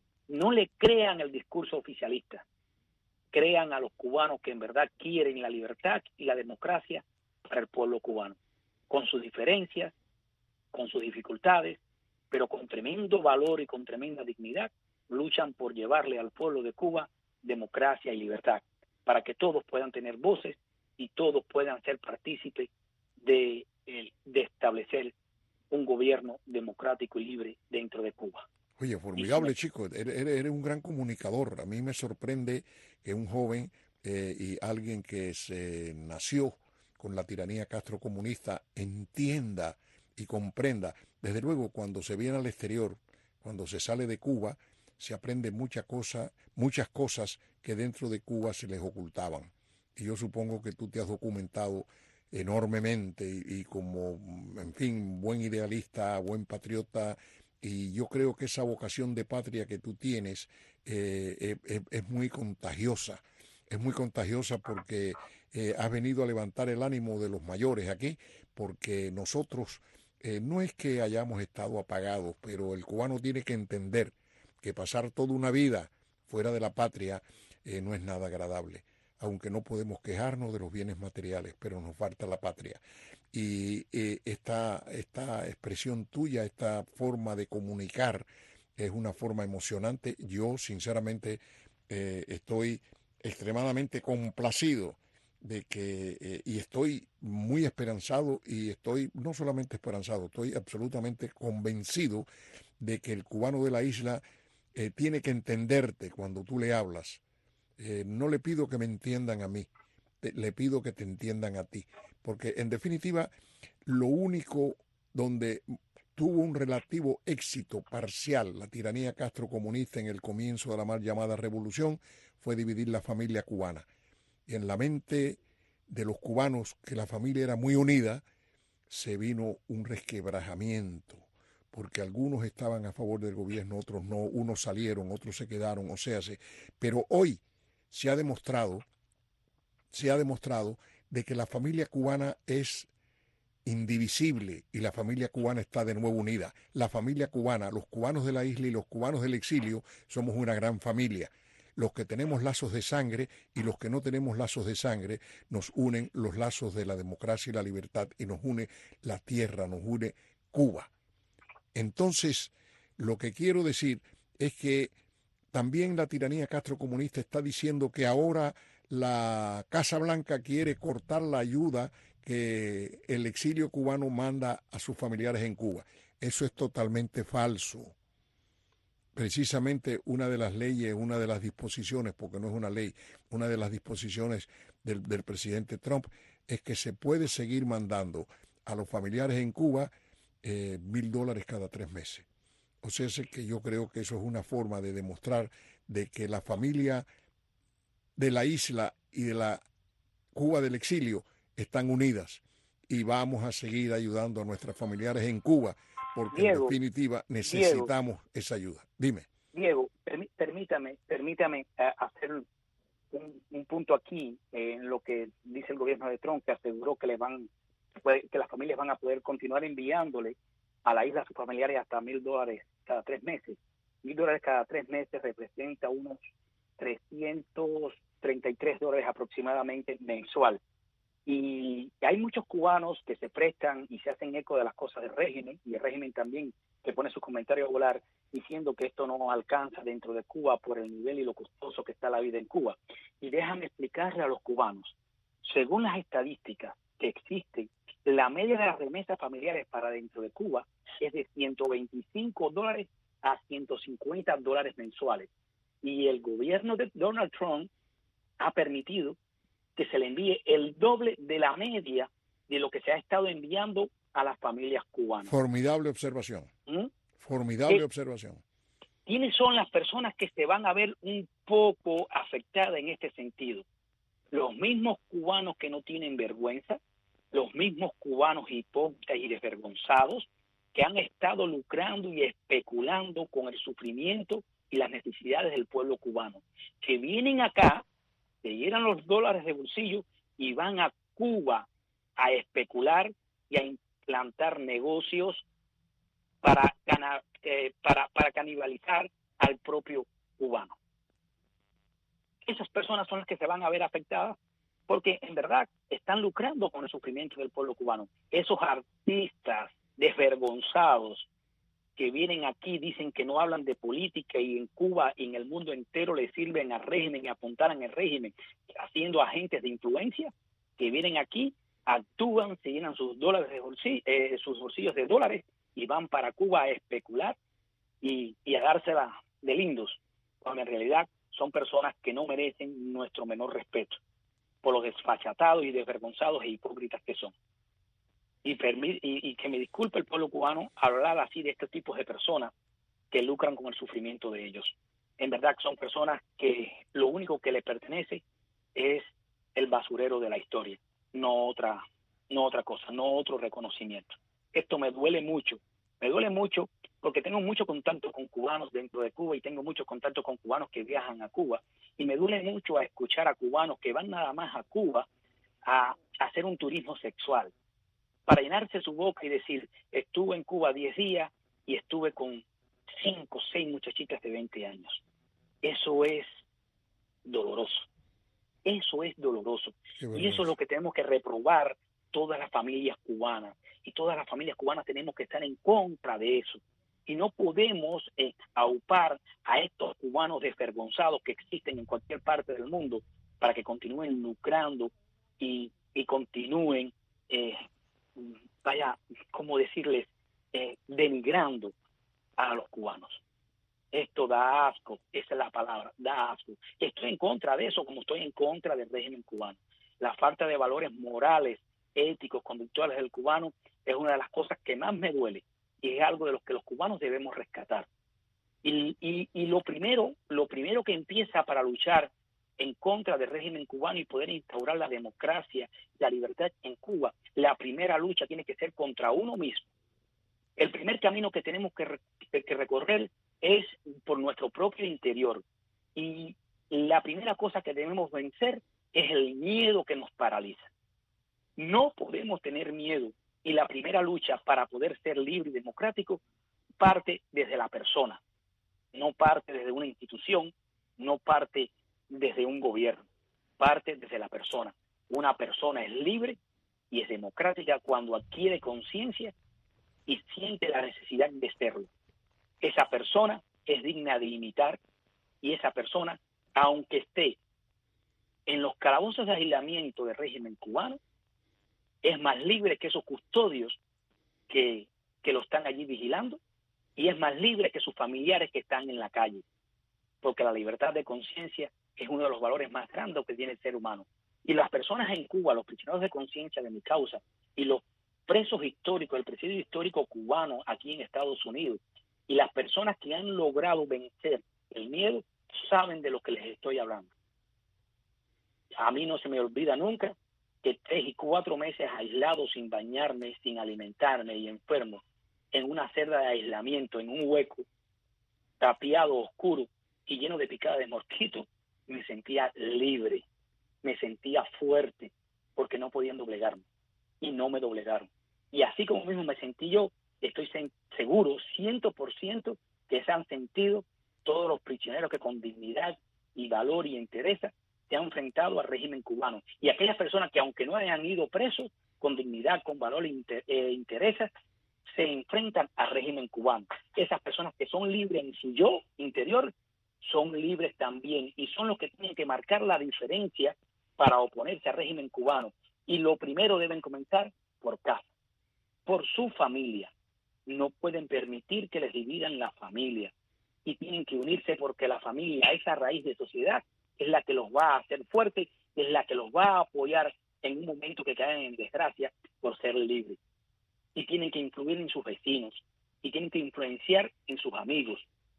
No le crean el discurso oficialista, crean a los cubanos que en verdad quieren la libertad y la democracia para el pueblo cubano, con sus diferencias, con sus dificultades, pero con tremendo valor y con tremenda dignidad, luchan por llevarle al pueblo de Cuba democracia y libertad, para que todos puedan tener voces y todos puedan ser partícipes de, de establecer un gobierno democrático y libre dentro de Cuba. Oye, formidable, chico, eres, eres un gran comunicador. A mí me sorprende que un joven eh, y alguien que se nació con la tiranía castrocomunista entienda y comprenda. Desde luego, cuando se viene al exterior, cuando se sale de Cuba, se aprende mucha cosa, muchas cosas que dentro de Cuba se les ocultaban. Y yo supongo que tú te has documentado enormemente y, y como, en fin, buen idealista, buen patriota, y yo creo que esa vocación de patria que tú tienes eh, es, es muy contagiosa, es muy contagiosa porque eh, has venido a levantar el ánimo de los mayores aquí, porque nosotros eh, no es que hayamos estado apagados, pero el cubano tiene que entender que pasar toda una vida fuera de la patria eh, no es nada agradable, aunque no podemos quejarnos de los bienes materiales, pero nos falta la patria. Y eh, esta, esta expresión tuya, esta forma de comunicar, es una forma emocionante. Yo, sinceramente, eh, estoy extremadamente complacido de que, eh, y estoy muy esperanzado, y estoy no solamente esperanzado, estoy absolutamente convencido de que el cubano de la isla eh, tiene que entenderte cuando tú le hablas. Eh, no le pido que me entiendan a mí, te, le pido que te entiendan a ti, porque en definitiva lo único donde tuvo un relativo éxito parcial la tiranía castrocomunista en el comienzo de la mal llamada revolución fue dividir la familia cubana. Y en la mente de los cubanos, que la familia era muy unida, se vino un resquebrajamiento, porque algunos estaban a favor del gobierno, otros no, unos salieron, otros se quedaron, o sea, se, pero hoy se ha demostrado, se ha demostrado de que la familia cubana es indivisible y la familia cubana está de nuevo unida. La familia cubana, los cubanos de la isla y los cubanos del exilio, somos una gran familia. Los que tenemos lazos de sangre y los que no tenemos lazos de sangre, nos unen los lazos de la democracia y la libertad, y nos une la tierra, nos une Cuba. Entonces, lo que quiero decir es que también la tiranía castrocomunista está diciendo que ahora la Casa Blanca quiere cortar la ayuda que el exilio cubano manda a sus familiares en Cuba. Eso es totalmente falso. Precisamente una de las leyes, una de las disposiciones, porque no es una ley, una de las disposiciones del, del presidente Trump es que se puede seguir mandando a los familiares en Cuba eh, mil dólares cada tres meses. O sea, es que yo creo que eso es una forma de demostrar de que la familia de la isla y de la Cuba del exilio están unidas, y vamos a seguir ayudando a nuestros familiares en Cuba, porque Diego, en definitiva necesitamos Diego, esa ayuda. Dime. Diego, permí, permítame, permítame uh, hacer un, un punto aquí eh, en lo que dice el gobierno de Trump, que aseguró que le van, que las familias van a poder continuar enviándole a la isla a sus familiares hasta mil dólares cada tres meses. Mil dólares cada tres meses representa unos trescientos treinta y tres dólares aproximadamente mensual. Y hay muchos cubanos que se prestan y se hacen eco de las cosas del régimen, y el régimen también que pone sus comentarios a volar diciendo que esto no alcanza dentro de Cuba por el nivel y lo costoso que está la vida en Cuba. Y déjame explicarle a los cubanos, según las estadísticas que existen, la media de las remesas familiares para dentro de Cuba es de ciento veinticinco dólares a ciento cincuenta dólares mensuales. Y el gobierno de Donald Trump ha permitido que se le envíe el doble de la media de lo que se ha estado enviando a las familias cubanas. Formidable observación. ¿Mm? Formidable eh, observación. ¿Quiénes son las personas que se van a ver un poco afectadas en este sentido? Los mismos cubanos que no tienen vergüenza, los mismos cubanos hipócritas y desvergonzados que han estado lucrando y especulando con el sufrimiento y las necesidades del pueblo cubano, que vienen acá, se llenan los dólares de bolsillo y van a Cuba a especular y a implantar negocios para, ganar, eh, para, para canibalizar al propio cubano. Esas personas son las que se van a ver afectadas porque en verdad están lucrando con el sufrimiento del pueblo cubano. Esos artistas desvergonzados que vienen aquí, dicen que no hablan de política, y en Cuba y en el mundo entero le sirven al régimen y apuntaran al régimen, haciendo agentes de influencia, que vienen aquí, actúan, se llenan sus dólares de bolsillo, eh, sus bolsillos de dólares y van para Cuba a especular y, y a dársela de lindos, cuando en realidad son personas que no merecen nuestro menor respeto por los desfachatados y desvergonzados e hipócritas que son. Y, y, y que me disculpe el pueblo cubano hablar así de este tipo de personas que lucran con el sufrimiento de ellos. En verdad son personas que lo único que les pertenece es el basurero de la historia, no otra, no otra cosa, no otro reconocimiento. Esto me duele mucho, me duele mucho porque tengo mucho contacto con cubanos dentro de Cuba y tengo mucho contacto con cubanos que viajan a Cuba, y me duele mucho a escuchar a cubanos que van nada más a Cuba a, a hacer un turismo sexual, para llenarse su boca y decir, estuve en Cuba diez días y estuve con cinco o seis muchachitas de veinte años. Eso es doloroso. Eso es doloroso. Y eso es lo que tenemos que reprobar todas las familias cubanas. Y todas las familias cubanas tenemos que estar en contra de eso. Y no podemos eh, aupar a estos cubanos desvergonzados que existen en cualquier parte del mundo para que continúen lucrando y, y continúen, eh, vaya, ¿cómo decirles?, eh, denigrando a los cubanos. Esto da asco, esa es la palabra, da asco. Estoy en contra de eso, como estoy en contra del régimen cubano. La falta de valores morales, éticos, conductuales del cubano es una de las cosas que más me duele y es algo de lo que los cubanos debemos rescatar. Y, y, y lo primero, lo primero que empieza para luchar en contra del régimen cubano y poder instaurar la democracia, la libertad en Cuba, la primera lucha tiene que ser contra uno mismo. El primer camino que tenemos que, que recorrer es por nuestro propio interior. Y la primera cosa que debemos vencer es el miedo que nos paraliza. No podemos tener miedo y la primera lucha para poder ser libre y democrático parte desde la persona, no parte desde una institución, no parte desde un gobierno, parte desde la persona. Una persona es libre y es democrática cuando adquiere conciencia y siente la necesidad de serlo. Esa persona es digna de imitar y esa persona, aunque esté en los calabozos de aislamiento del régimen cubano, es más libre que esos custodios que, que lo están allí vigilando y es más libre que sus familiares que están en la calle, porque la libertad de conciencia es uno de los valores más grandes que tiene el ser humano. Y las personas en Cuba, los prisioneros de conciencia de mi causa y los presos históricos, el presidio histórico cubano aquí en Estados Unidos y las personas que han logrado vencer el miedo saben de lo que les estoy hablando. A mí no se me olvida nunca que tres y cuatro meses aislado, sin bañarme, sin alimentarme y enfermo, en una celda de aislamiento, en un hueco, tapiado, oscuro y lleno de picadas de mosquitos, me sentía libre, me sentía fuerte, porque no podían doblegarme, y no me doblegaron. Y así como mismo me sentí yo, estoy seguro, ciento por ciento, que se han sentido todos los prisioneros que con dignidad y valor y entereza se han enfrentado al régimen cubano. Y aquellas personas que aunque no hayan ido presos, con dignidad, con valor e inter, eh, interesa, se enfrentan al régimen cubano. Esas personas que son libres en su yo interior, son libres también y son los que tienen que marcar la diferencia para oponerse al régimen cubano. Y lo primero deben comenzar por casa, por su familia. No pueden permitir que les dividan la familia y tienen que unirse porque la familia, esa raíz de sociedad, es la que los va a hacer fuertes, es la que los va a apoyar en un momento que caen en desgracia por ser libres. Y tienen que influir en sus vecinos y tienen que influenciar en sus amigos.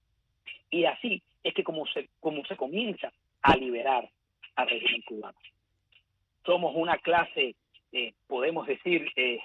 Y así es que como se, como se comienza a liberar al régimen cubano. Somos una clase, eh, podemos decir, eh,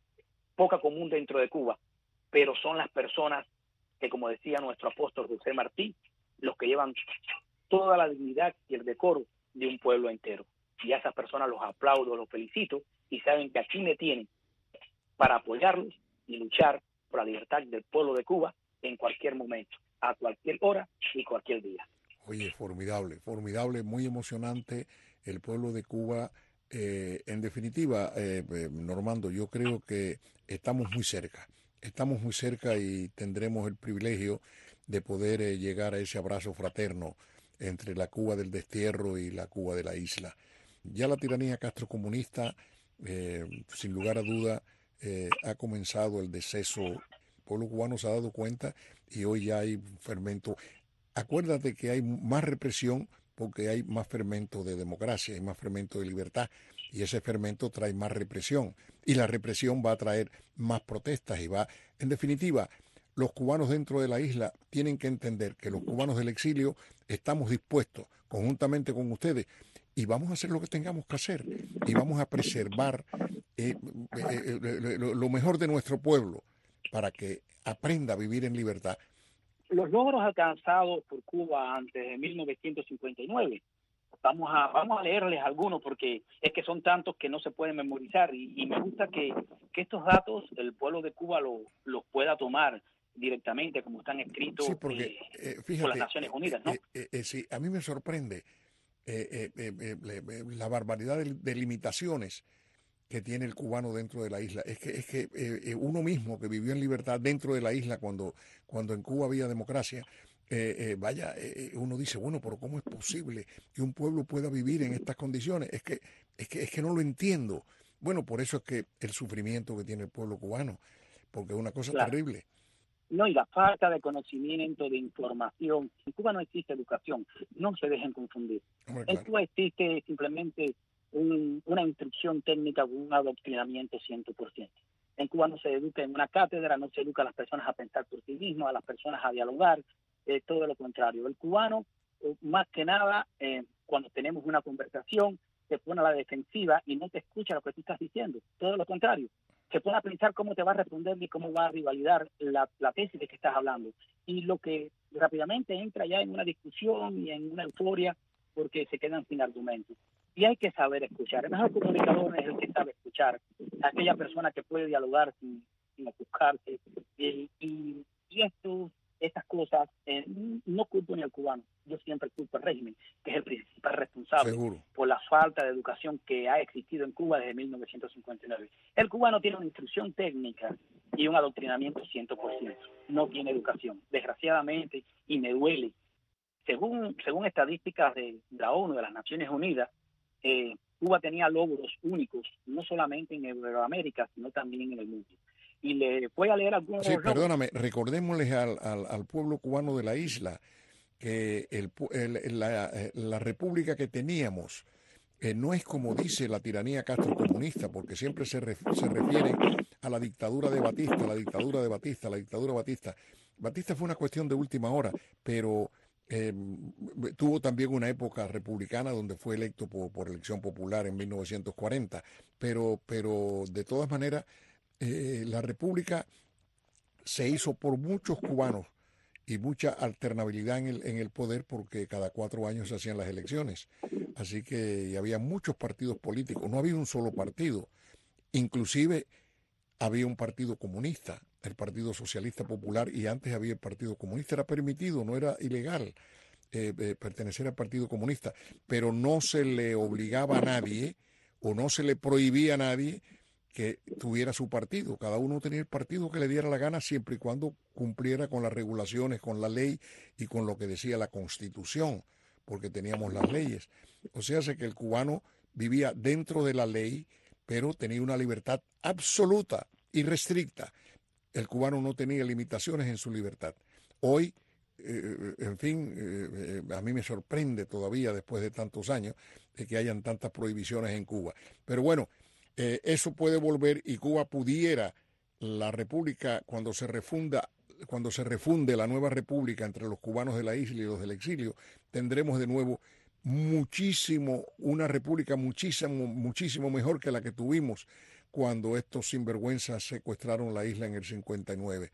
poca común dentro de Cuba, pero son las personas que, como decía nuestro apóstol José Martí, los que llevan toda la dignidad y el decoro de un pueblo entero. Y a esas personas los aplaudo, los felicito y saben que aquí me tienen para apoyarlos y luchar por la libertad del pueblo de Cuba en cualquier momento, a cualquier hora y cualquier día. Oye, formidable, formidable, muy emocionante el pueblo de Cuba. Eh, en definitiva, eh, eh, Normando, yo creo que estamos muy cerca, estamos muy cerca y tendremos el privilegio de poder eh, llegar a ese abrazo fraterno entre la Cuba del destierro y la Cuba de la isla. Ya la tiranía castrocomunista, eh, sin lugar a duda, eh, ha comenzado el deceso. El pueblo cubano se ha dado cuenta y hoy ya hay fermento. Acuérdate que hay más represión porque hay más fermento de democracia, hay más fermento de libertad y ese fermento trae más represión y la represión va a traer más protestas y va, en definitiva, los cubanos dentro de la isla tienen que entender que los cubanos del exilio estamos dispuestos conjuntamente con ustedes y vamos a hacer lo que tengamos que hacer y vamos a preservar eh, eh, eh, lo, lo mejor de nuestro pueblo para que aprenda a vivir en libertad. Los logros alcanzados por Cuba antes de mil novecientos cincuenta y nueve, vamos a vamos a leerles algunos porque es que son tantos que no se pueden memorizar y, y me gusta que, que estos datos el pueblo de Cuba lo, los pueda tomar directamente como están escritos sí, porque, eh, eh, fíjate, por las Naciones Unidas, ¿no? Eh, eh, eh, sí, a mí me sorprende eh, eh, eh, eh, la barbaridad de, de limitaciones que tiene el cubano dentro de la isla. Es que es que eh, uno mismo que vivió en libertad dentro de la isla cuando, cuando en Cuba había democracia, eh, eh, vaya, eh, uno dice, bueno, pero ¿cómo es posible que un pueblo pueda vivir en estas condiciones? Es que Es que, es que no lo entiendo. Bueno, por eso es que el sufrimiento que tiene el pueblo cubano, porque es una cosa Claro. terrible. No, y la falta de conocimiento, de información. En Cuba no existe educación, no se dejen confundir. Hombre, En claro. Cuba existe simplemente un, una instrucción técnica, un adoctrinamiento cien por ciento. En Cuba no se educa en una cátedra, no se educa a las personas a pensar por sí mismos, a las personas a dialogar, eh, todo lo contrario. El cubano, eh, más que nada, eh, cuando tenemos una conversación, se pone a la defensiva y no te escucha lo que tú estás diciendo, todo lo contrario. Se pone a pensar cómo te va a responder y cómo va a rivalidar la, la tesis de que estás hablando. Y lo que rápidamente entra ya en una discusión y en una euforia porque se quedan sin argumentos. Y hay que saber escuchar. El mejor comunicador es el que sabe escuchar, aquella persona que puede dialogar sin, sin ofuscarse. Y, y, y esto, estas cosas, eh, no culpo ni al cubano. Yo siempre culpo al régimen, que es el principal responsable Seguro. por la falta de educación que ha existido en Cuba desde mil novecientos cincuenta y nueve. El cubano tiene una instrucción técnica y un adoctrinamiento cien por ciento. No tiene educación, desgraciadamente, y me duele. Según, según estadísticas de la ONU, de las Naciones Unidas, eh, Cuba tenía logros únicos, no solamente en Iberoamérica, sino también en el mundo. Y le voy a leer algunos Sí, logros. perdóname, recordémosles al, al, al pueblo cubano de la isla que el, el, la, la república que teníamos eh, no es como dice la tiranía castrocomunista, porque siempre se, ref, se refieren a la dictadura de Batista, la dictadura de Batista, la dictadura de Batista. Batista fue una cuestión de última hora, pero eh, tuvo también una época republicana donde fue electo por, por elección popular en mil novecientos cuarenta, pero, pero de todas maneras eh, la república se hizo por muchos cubanos y mucha alternabilidad en el, en el poder porque cada cuatro años se hacían las elecciones. Así que y había muchos partidos políticos, no había un solo partido. Inclusive había un partido comunista, el Partido Socialista Popular, y antes había el Partido Comunista. Era permitido, no era ilegal eh, eh, pertenecer al Partido Comunista, pero no se le obligaba a nadie o no se le prohibía a nadie que tuviera su partido. Cada uno tenía el partido que le diera la gana siempre y cuando cumpliera con las regulaciones, con la ley y con lo que decía la Constitución, porque teníamos las leyes. O sea, que el cubano vivía dentro de la ley, pero tenía una libertad absoluta y restricta. El cubano no tenía limitaciones en su libertad. Hoy, eh, en fin, eh, a mí me sorprende todavía, después de tantos años, de que hayan tantas prohibiciones en Cuba. Pero bueno, Eh, eso puede volver y Cuba pudiera, la república, cuando se refunda, cuando se refunde la nueva república entre los cubanos de la isla y los del exilio, tendremos de nuevo muchísimo, una república muchísimo, muchísimo mejor que la que tuvimos cuando estos sinvergüenzas secuestraron la isla en el cincuenta y nueve.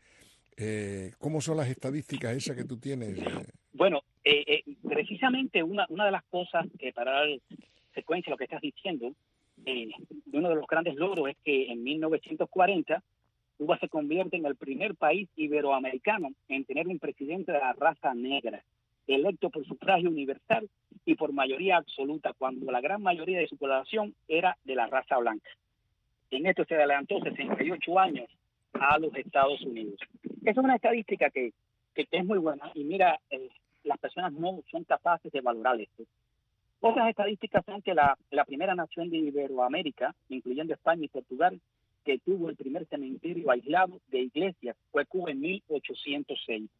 Eh, ¿Cómo son las estadísticas esas que tú tienes? Bueno, eh, eh, precisamente una, una de las cosas que para dar secuencia a lo que estás diciendo, Eh, uno de los grandes logros es que en mil novecientos cuarenta Cuba se convierte en el primer país iberoamericano en tener un presidente de la raza negra, electo por sufragio universal y por mayoría absoluta, cuando la gran mayoría de su población era de la raza blanca. En esto se adelantó sesenta y ocho años a los Estados Unidos. Esa es una estadística que, que es muy buena y mira, eh, las personas no son capaces de valorar esto. Otras estadísticas son que la, la primera nación de Iberoamérica, incluyendo España y Portugal, que tuvo el primer cementerio aislado de iglesias, fue Cuba en mil ochocientos seis.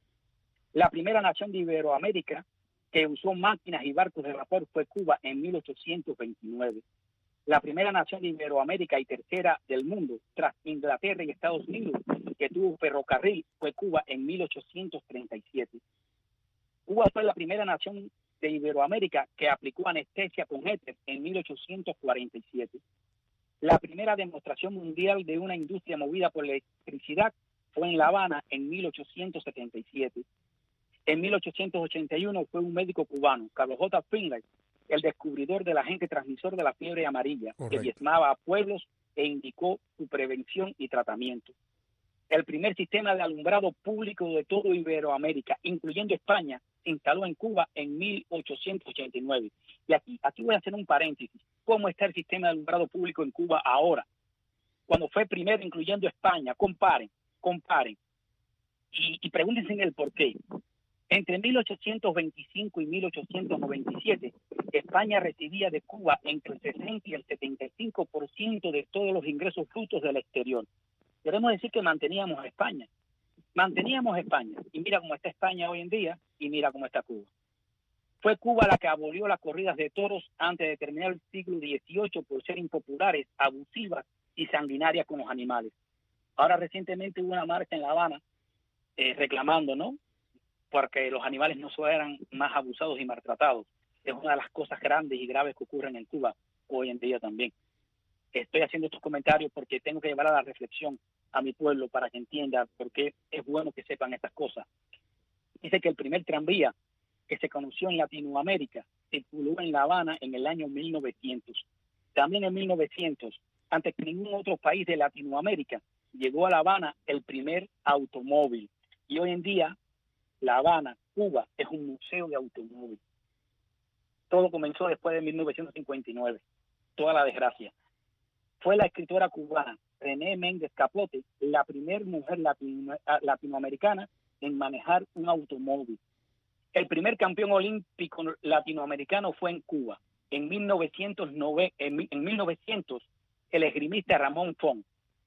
La primera nación de Iberoamérica que usó máquinas y barcos de vapor fue Cuba en mil ochocientos veintinueve. La primera nación de Iberoamérica y tercera del mundo, tras Inglaterra y Estados Unidos, que tuvo ferrocarril, fue Cuba en mil ochocientos treinta y siete. Cuba fue la primera nación de Iberoamérica que aplicó anestesia con éter en mil ochocientos cuarenta y siete. La primera demostración mundial de una industria movida por electricidad fue en La Habana en mil ochocientos setenta y siete. En mil ochocientos ochenta y uno fue un médico cubano, Carlos J. Finlay, el descubridor del agente transmisor de la fiebre amarilla, Correcto. Que diezmaba a pueblos e indicó su prevención y tratamiento. El primer sistema de alumbrado público de todo Iberoamérica, incluyendo España, se instaló en Cuba en mil ochocientos ochenta y nueve. Y aquí, aquí voy a hacer un paréntesis. ¿Cómo está el sistema de alumbrado público en Cuba ahora? Cuando fue primero, incluyendo España, comparen, comparen. Y, y pregúntense en el por qué. Entre mil ochocientos veinticinco y mil ochocientos noventa y siete, España recibía de Cuba entre el sesenta y el setenta y cinco por ciento de todos los ingresos brutos del exterior. Queremos decir que manteníamos a España. Manteníamos a España. Y mira cómo está España hoy en día y mira cómo está Cuba. Fue Cuba la que abolió las corridas de toros antes de terminar el siglo dieciocho por ser impopulares, abusivas y sanguinarias con los animales. Ahora recientemente hubo una marcha en La Habana eh, reclamando, ¿no?, porque los animales no fueran más abusados y maltratados. Es una de las cosas grandes y graves que ocurren en Cuba hoy en día también. Estoy haciendo estos comentarios porque tengo que llevar a la reflexión a mi pueblo para que entienda por qué es bueno que sepan estas cosas. Dice que el primer tranvía que se conoció en Latinoamérica circuló en La Habana en el año mil novecientos. También en mil novecientos, antes que ningún otro país de Latinoamérica, llegó a La Habana el primer automóvil. Y hoy en día, La Habana, Cuba, es un museo de automóvil. Todo comenzó después de mil novecientos cincuenta y nueve. Toda la desgracia. Fue la escritora cubana René Méndez Capote la primera mujer latino, latinoamericana en manejar un automóvil. El primer campeón olímpico latinoamericano fue en Cuba. En mil novecientos nueve, en, en mil novecientos, el esgrimista Ramón Fon.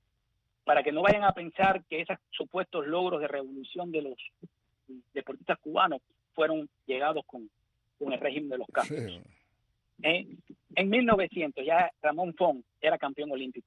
Para que no vayan a pensar que esos supuestos logros de revolución de los deportistas cubanos fueron llegados con, con el régimen de los Castros. Sí. Eh, en mil novecientos ya Ramón Fon era campeón olímpico.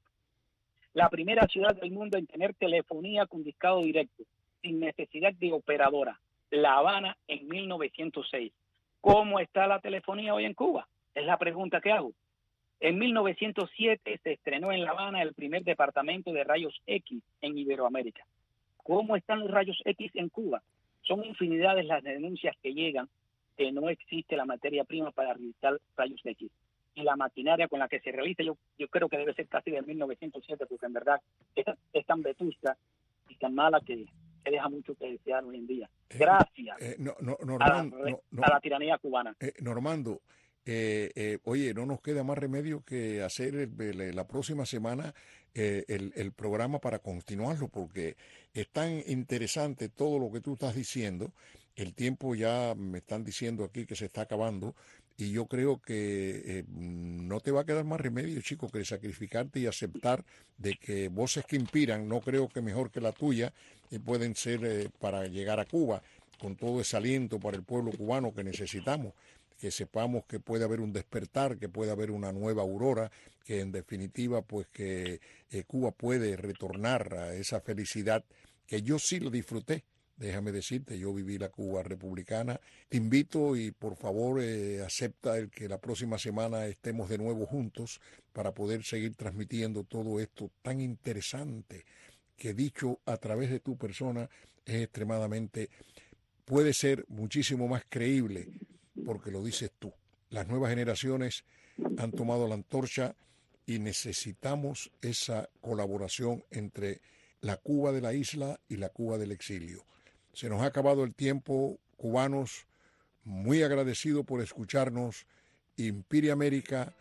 La primera ciudad del mundo en tener telefonía con discado directo, sin necesidad de operadora. La Habana en mil novecientos seis. ¿Cómo está la telefonía hoy en Cuba? Es la pregunta que hago. En mil novecientos siete se estrenó en La Habana el primer departamento de rayos X en Iberoamérica. ¿Cómo están los rayos X en Cuba? Son infinidades las denuncias que llegan que no existe la materia prima para realizar rayos X. Y la maquinaria con la que se realiza, yo, yo creo que debe ser casi de mil novecientos siete, porque en verdad es, es tan vetusta y tan mala que, que deja mucho que desear hoy en día. Gracias eh, eh, no, no, no, a, la, no, no, a la tiranía cubana. Eh, Normando, eh, eh, oye, no nos queda más remedio que hacer el, el, la próxima semana eh, el, el programa para continuarlo, porque es tan interesante todo lo que tú estás diciendo. El tiempo ya me están diciendo aquí que se está acabando y yo creo que eh, no te va a quedar más remedio, chico, que sacrificarte y aceptar de que voces que inspiran, no creo que mejor que la tuya, eh, pueden ser eh, para llegar a Cuba, con todo ese aliento para el pueblo cubano que necesitamos, que sepamos que puede haber un despertar, que puede haber una nueva aurora, que en definitiva pues que eh, Cuba puede retornar a esa felicidad que yo sí lo disfruté. Déjame decirte, yo viví la Cuba republicana. Te invito y por favor eh, acepta el que la próxima semana estemos de nuevo juntos para poder seguir transmitiendo todo esto tan interesante que dicho a través de tu persona es extremadamente, puede ser muchísimo más creíble porque lo dices tú. Las nuevas generaciones han tomado la antorcha y necesitamos esa colaboración entre la Cuba de la isla y la Cuba del exilio. Se nos ha acabado el tiempo, cubanos, muy agradecido por escucharnos. Inspire América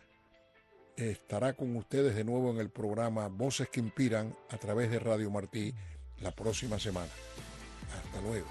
estará con ustedes de nuevo en el programa Voces que Inspiran a través de Radio Martí la próxima semana. Hasta luego.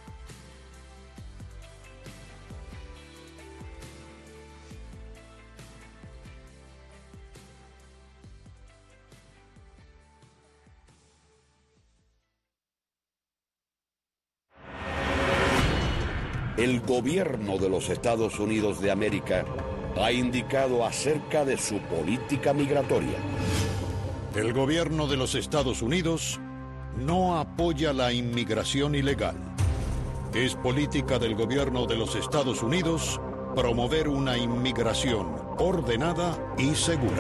El gobierno de los Estados Unidos de América ha indicado acerca de su política migratoria. El gobierno de los Estados Unidos no apoya la inmigración ilegal. Es política del gobierno de los Estados Unidos promover una inmigración ordenada y segura.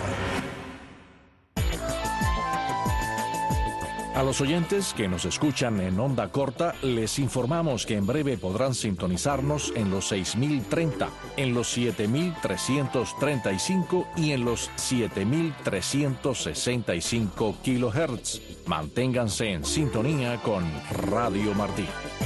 A los oyentes que nos escuchan en onda corta, les informamos que en breve podrán sintonizarnos en los seis mil treinta, en los siete mil trescientos treinta y cinco y en los siete mil trescientos sesenta y cinco kilohertz. Manténganse en sintonía con Radio Martí.